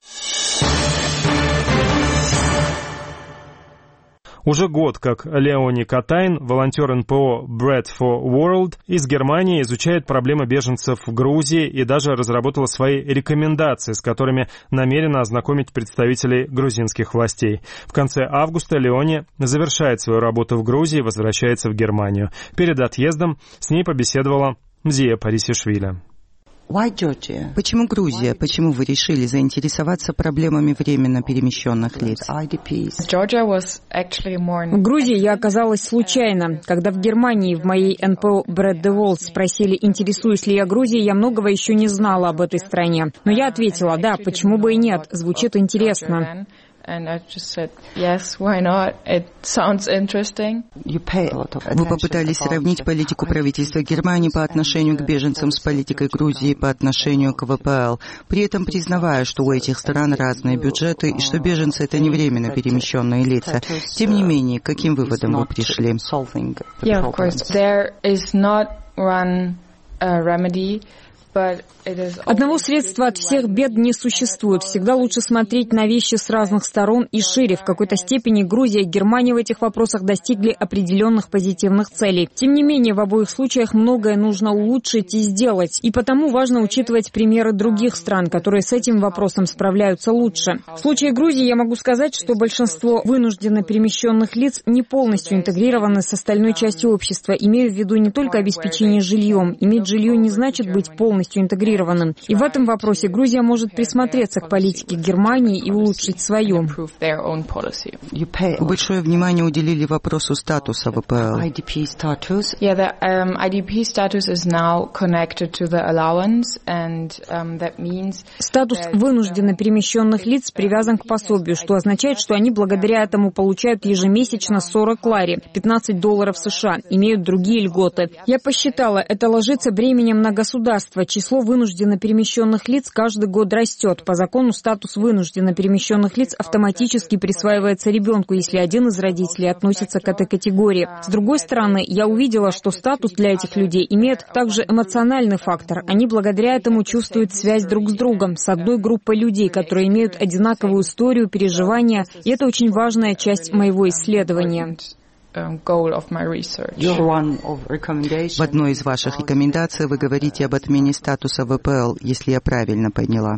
Уже год, как Леони Катайн, волонтер эн пэ о Bread for World из Германии, изучает проблемы беженцев в Грузии и даже разработала свои рекомендации, с которыми намерена ознакомить представителей грузинских властей. В конце августа Леони завершает свою работу в Грузии и возвращается в Германию. Перед отъездом с ней побеседовала Мзия Парисишвили. Почему Грузия? Почему вы решили заинтересоваться проблемами временно перемещенных лиц? В Грузии я оказалась случайно. Когда в Германии в моей эн пэ о Bread the World спросили, интересуюсь ли я Грузией, я многого еще не знала об этой стране. Но я ответила: да, почему бы и нет, звучит интересно. Вы попытались сравнить политику правительства Германии по отношению к беженцам с политикой Грузии по отношению к вэ пэ эл, при этом признавая, что у этих стран разные бюджеты и что беженцы — это не временно перемещенные лица. Тем не менее, к каким выводам вы пришли? Одного средства от всех бед не существует. Всегда лучше смотреть на вещи с разных сторон и шире. В какой-то степени Грузия и Германия в этих вопросах достигли определенных позитивных целей. Тем не менее, в обоих случаях многое нужно улучшить и сделать. И потому важно учитывать примеры других стран, которые с этим вопросом справляются лучше. В случае Грузии я могу сказать, что большинство вынужденно перемещенных лиц не полностью интегрированы с остальной частью общества. Имею в виду не только обеспечение жильем. Иметь жилье не значит быть полностью интегрированным. И в этом вопросе Грузия может присмотреться к политике Германии и улучшить свою. Большое внимание уделили вопросу статуса ВПЛ. Статус вынужденно перемещенных лиц привязан к пособию, что означает, что они благодаря этому получают ежемесячно сорок лари, пятнадцать долларов США, имеют другие льготы. Я посчитала, это ложится бременем на государство. Число вынужденно перемещенных лиц каждый год растет. По закону статус вынужденно перемещенных лиц автоматически присваивается ребенку, если один из родителей относится к этой категории. С другой стороны, я увидела, что статус для этих людей имеет также эмоциональный фактор. Они благодаря этому чувствуют связь друг с другом, с одной группой людей, которые имеют одинаковую историю, переживания, и это очень важная часть моего исследования. В одной из ваших рекомендаций вы говорите об отмене статуса ВПЛ, если я правильно поняла.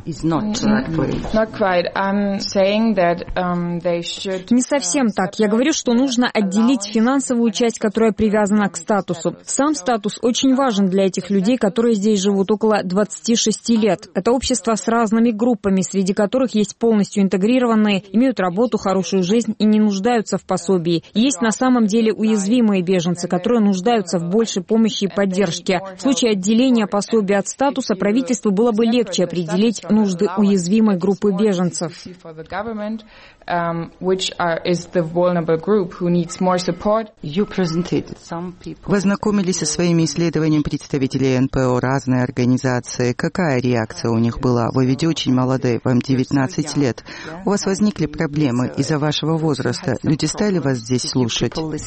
Не совсем так. Я говорю, что нужно отделить финансовую часть, которая привязана к статусу. Сам статус очень важен для этих людей, которые здесь живут около двадцати шести лет. Это общество с разными группами, среди которых есть полностью интегрированные, имеют работу, хорошую жизнь и не нуждаются в пособии. Есть на самом деле уязвимые беженцы, которые нуждаются в большей помощи и поддержке. В случае отделения пособия от статуса правительству было бы легче определить нужды уязвимой группы беженцев. Вы ознакомились со своими исследованиями представителей эн пэ о, разные организации. Какая реакция у них была? Вы ведь очень молодые, вам девятнадцать лет. У вас возникли проблемы из-за вашего возраста. Люди стали вас здесь слушать?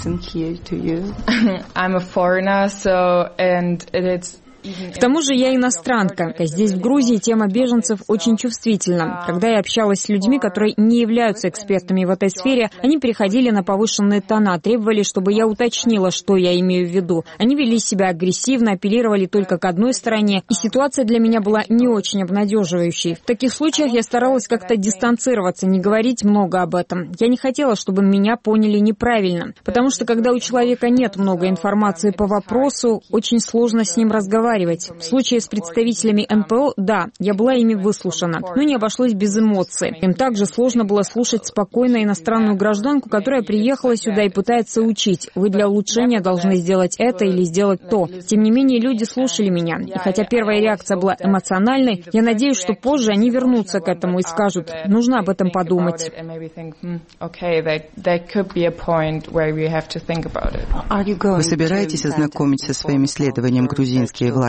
К тому же я иностранка. Здесь, в Грузии, тема беженцев очень чувствительна. Когда я общалась с людьми, которые не являются экспертами в этой сфере, они переходили на повышенные тона, требовали, чтобы я уточнила, что я имею в виду. Они вели себя агрессивно, апеллировали только к одной стороне, и ситуация для меня была не очень обнадеживающей. В таких случаях я старалась как-то дистанцироваться, не говорить много об этом. Я не хотела, чтобы меня поняли неправильно, потому что когда у человека нет много информации по вопросу, очень сложно с ним разговаривать. В случае с представителями эн пэ о, да, я была ими выслушана, но не обошлось без эмоций. Им также сложно было слушать спокойно иностранную гражданку, которая приехала сюда и пытается учить. Вы для улучшения должны сделать это или сделать то. Тем не менее, люди слушали меня. И хотя первая реакция была эмоциональной, я надеюсь, что позже они вернутся к этому и скажут, нужно об этом подумать. Вы собираетесь ознакомить со своим исследованием грузинские власти?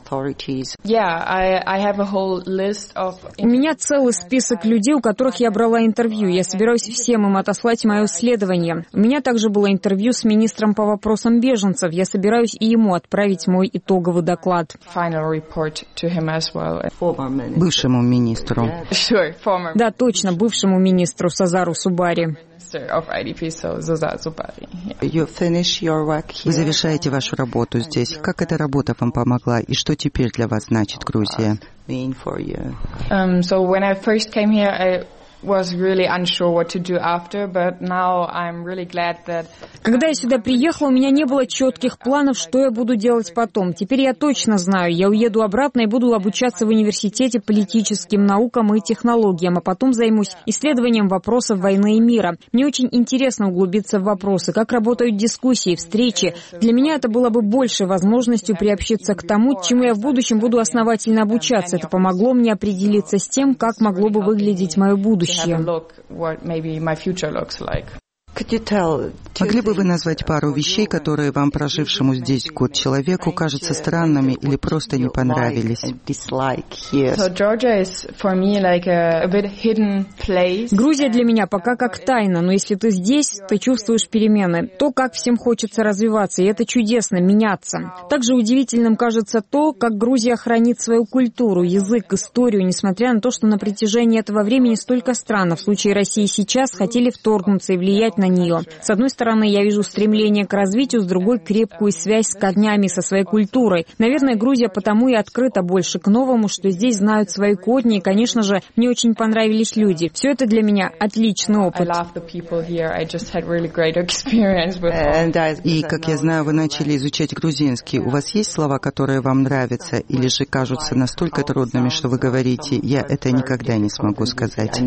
У меня целый список людей, у которых я брала интервью. Я собираюсь всем им отослать мое исследование. У меня также было интервью с министром по вопросам беженцев. Я собираюсь и ему отправить мой итоговый доклад. Бывшему министру. Да, точно, бывшему министру Сазару Субари. Вы завершаете вашу работу здесь. Как эта работа вам помогла и что теперь для вас значит Грузия? Um, so when I first came here, I was really unsure what to do after, but now I'm really glad that... Когда я сюда приехала, у меня не было четких планов, что я буду делать потом. Теперь я точно знаю, я уеду обратно и буду обучаться в университете политическим наукам и технологиям, а потом займусь исследованием вопросов войны и мира. Мне очень интересно углубиться в вопросы, как работают дискуссии, встречи. Для меня это было бы большей возможностью приобщиться к тому, чему я в будущем буду основательно обучаться. Это помогло мне определиться с тем, как могло бы выглядеть мое будущее. Могли бы вы назвать пару вещей, которые вам, прожившему здесь год человеку, кажутся странными или просто не понравились? Грузия для меня пока как тайна, но если ты здесь, ты чувствуешь перемены. То, как всем хочется развиваться, и это чудесно, меняться. Также удивительным кажется то, как Грузия хранит свою культуру, язык, историю, несмотря на то, что на протяжении этого времени столько стран, в случае России сейчас, хотели вторгнуться и влиять на нее. С одной стороны, я вижу стремление к развитию, с другой — крепкую связь с корнями, со своей культурой. Наверное, Грузия потому и открыта больше к новому, что здесь знают свои корни, и, конечно же, мне очень понравились люди. Все это для меня отличный опыт. И, как я знаю, вы начали изучать грузинский. У вас есть слова, которые вам нравятся, или же кажутся настолько трудными, что вы говорите, я это никогда не смогу сказать?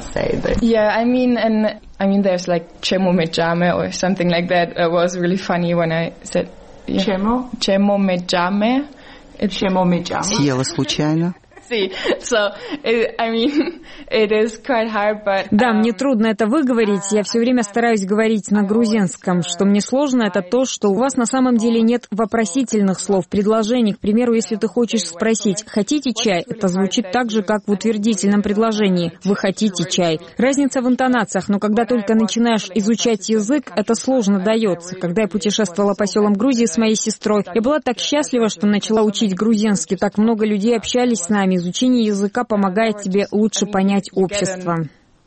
I mean, there's like Chemo Mejame or something like that. It was really funny when I said yeah. Chemo? Chemo Mejame. Chemo Mejame. Съела случайно. So, it, I mean, it is quite hard, but, um... Да, мне трудно это выговорить. Я все время стараюсь говорить на грузинском. Что мне сложно, это то, что у вас на самом деле нет вопросительных слов, предложений. К примеру, если ты хочешь спросить «хотите чай?», это звучит так же, как в утвердительном предложении «вы хотите чай?». Разница в интонациях, но когда только начинаешь изучать язык, это сложно дается. Когда я путешествовала по селам Грузии с моей сестрой, я была так счастлива, что начала учить грузинский. Так много людей общались с нами. Изучение языка помогает тебе лучше понять общество.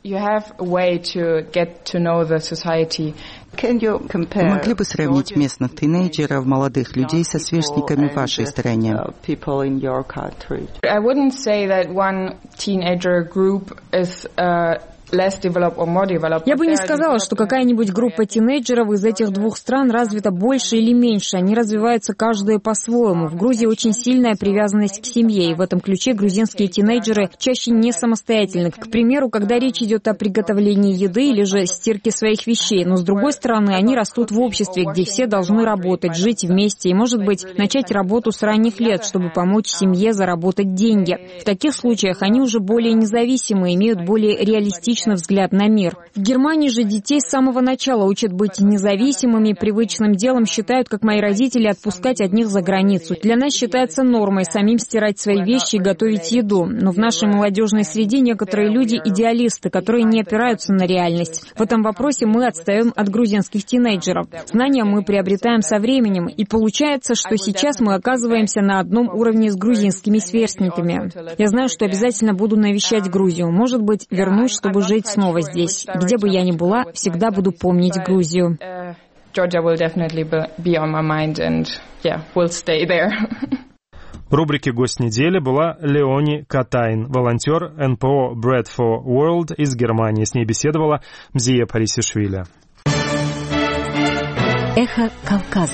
Могли бы сравнить местных тинейджеров, молодых людей со сверстниками в вашей стране? I wouldn't say that one teenager group is uh, less developed or more developed. Я бы не сказала, что какая-нибудь группа тинейджеров из этих двух стран развита больше или меньше. Они развиваются каждая по-своему. В Грузии очень сильная привязанность к семье, и в этом ключе грузинские тинейджеры чаще не самостоятельны. К примеру, когда речь идет о приготовлении еды или же стирке своих вещей. Но с другой стороны, они растут в обществе, где все должны работать, жить вместе и, может быть, начать работу с ранних лет, чтобы помочь семье заработать деньги. В таких случаях они уже более независимы, имеют более реалистичный взгляд на мир. В Германии же детей с самого начала учат быть независимыми, привычным делом считают, как мои родители, отпускать одних за границу. Для нас считается нормой самим стирать свои вещи и готовить еду. Но в нашей молодежной среде некоторые люди идеалисты, которые не опираются на реальность. В этом вопросе мы отстаем от грузинских тинейджеров. Знания мы приобретаем со временем, и получается, что сейчас мы оказываемся на одном уровне с грузинскими сверстниками. Я знаю, что обязательно буду навещать Грузию. Может быть, вернусь, чтобы жить снова здесь. Где бы я ни была, всегда буду помнить Грузию. В рубрике «Гость недели» была Леони Катайн, волонтер эн пэ о Bread for World из Германии. С ней беседовала Мзия Парисишвили. Эхо Кавказа.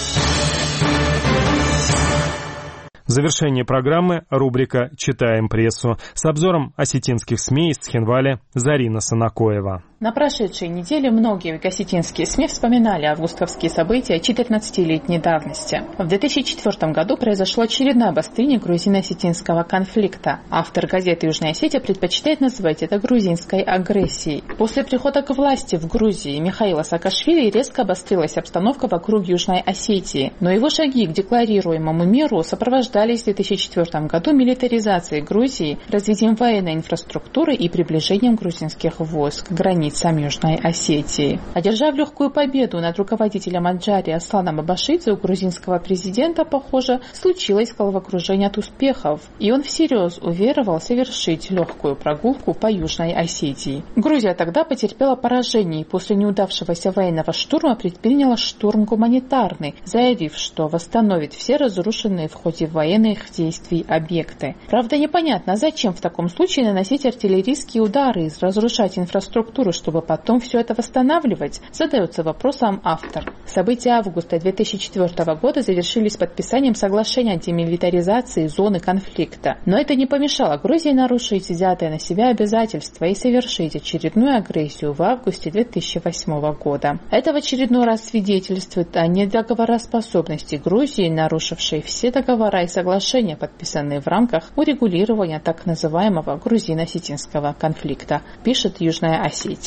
В завершении программы рубрика «Читаем прессу» с обзором осетинских СМИ из Цхинваля Зарина Санакоева. На прошедшей неделе многие осетинские СМИ вспоминали августовские события четырнадцатилетней давности. В две тысячи четвёртом году произошло очередное обострение грузино-осетинского конфликта. Автор газеты «Южная Осетия» предпочитает называть это грузинской агрессией. После прихода к власти в Грузии Михаила Саакашвили резко обострилась обстановка вокруг Южной Осетии. Но его шаги к декларируемому миру сопровождались в две тысячи четвёртом году милитаризацией Грузии, развитием военной инфраструктуры и приближением грузинских войск к границам Южной Осетии. Одержав легкую победу над руководителем Аджарии Асланом Абашидзе, у грузинского президента, похоже, случилось головокружение от успехов, и он всерьез уверовал совершить легкую прогулку по Южной Осетии. Грузия тогда потерпела поражение и после неудавшегося военного штурма предприняла штурм гуманитарный, заявив, что восстановит все разрушенные в ходе военных действий объекты. Правда, непонятно, зачем в таком случае наносить артиллерийские удары и разрушать инфраструктуру, чтобы потом все это восстанавливать, задается вопросом автор. События августа две тысячи четвёртого года завершились подписанием соглашения о демилитаризации зоны конфликта. Но это не помешало Грузии нарушить взятое на себя обязательства и совершить очередную агрессию в августе две тысячи восьмого года. Это в очередной раз свидетельствует о недоговороспособности Грузии, нарушившей все договора и соглашения, подписанные в рамках урегулирования так называемого грузино-осетинского конфликта, пишет Южная Осетия.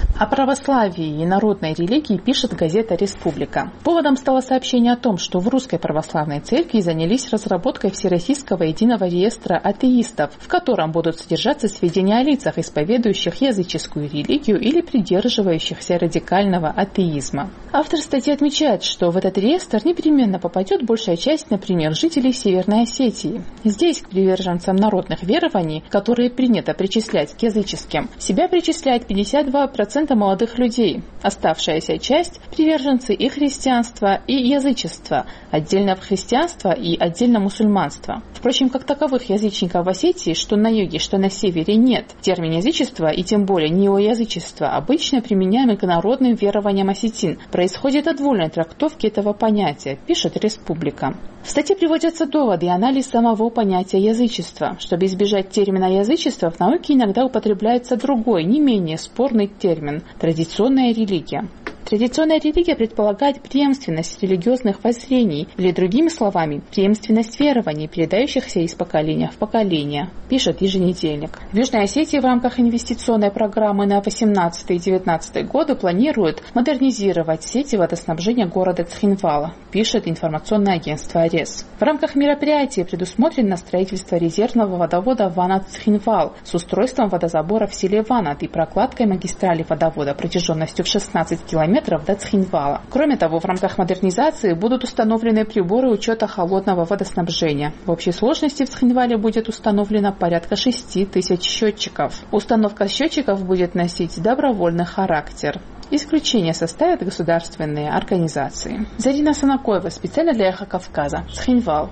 О православии и народной религии пишет газета «Республика». Поводом стало сообщение о том, что в Русской Православной Церкви занялись разработкой Всероссийского единого реестра атеистов, в котором будут содержаться сведения о лицах, исповедующих языческую религию или придерживающихся радикального атеизма. Автор статьи отмечает, что в этот реестр непременно попадет большая часть, например, жителей Северной Осетии. Здесь к приверженцам народных верований, которые принято причислять к языческим, себя причисляет пятьдесят два процента молодых людей. Оставшаяся часть – приверженцы и христианства, и язычества, отдельно христианства и отдельно мусульманства. Впрочем, как таковых язычников в Осетии, что на юге, что на севере, нет. Термин язычество, и тем более неоязычество, обычно применяемый к народным верованиям осетин, происходит от вольной трактовки этого понятия, пишет «Республика». В статье приводятся доводы и анализ самого понятия язычества. Чтобы избежать термина язычества, в науке иногда употребляется другой, не менее спорный термин – традиционная религия. Традиционная религия предполагает преемственность религиозных воззрений, или, другими словами, преемственность верований, передающихся из поколения в поколение, пишет еженедельник. В Южной Осетии в рамках инвестиционной программы на восемнадцатый и девятнадцатый годы планируют модернизировать сети водоснабжения города Цхинвала, пишет информационное агентство АРЕС. В рамках мероприятия предусмотрено строительство резервного водовода Ванат-Цхинвал с устройством водозабора в селе Ванат и прокладкой магистрали водовода протяженностью в шестнадцать километров до Цхинвала. Кроме того, в рамках модернизации будут установлены приборы учета холодного водоснабжения. В общей сложности в Цхинвале будет установлено порядка шести тысяч счетчиков. Установка счетчиков будет носить добровольный характер. Исключение составят государственные организации. Зарина Санакоева, специально для Эхо Кавказа, Цхинвал.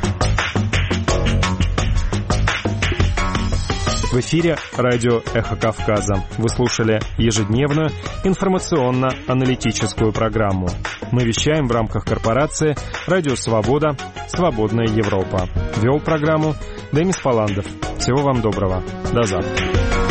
В эфире радио «Эхо Кавказа». Вы слушали ежедневную информационно-аналитическую программу. Мы вещаем в рамках корпорации «Радио Свобода. Свободная Европа». Вел программу Денис Фаландов. Всего вам доброго. До завтра.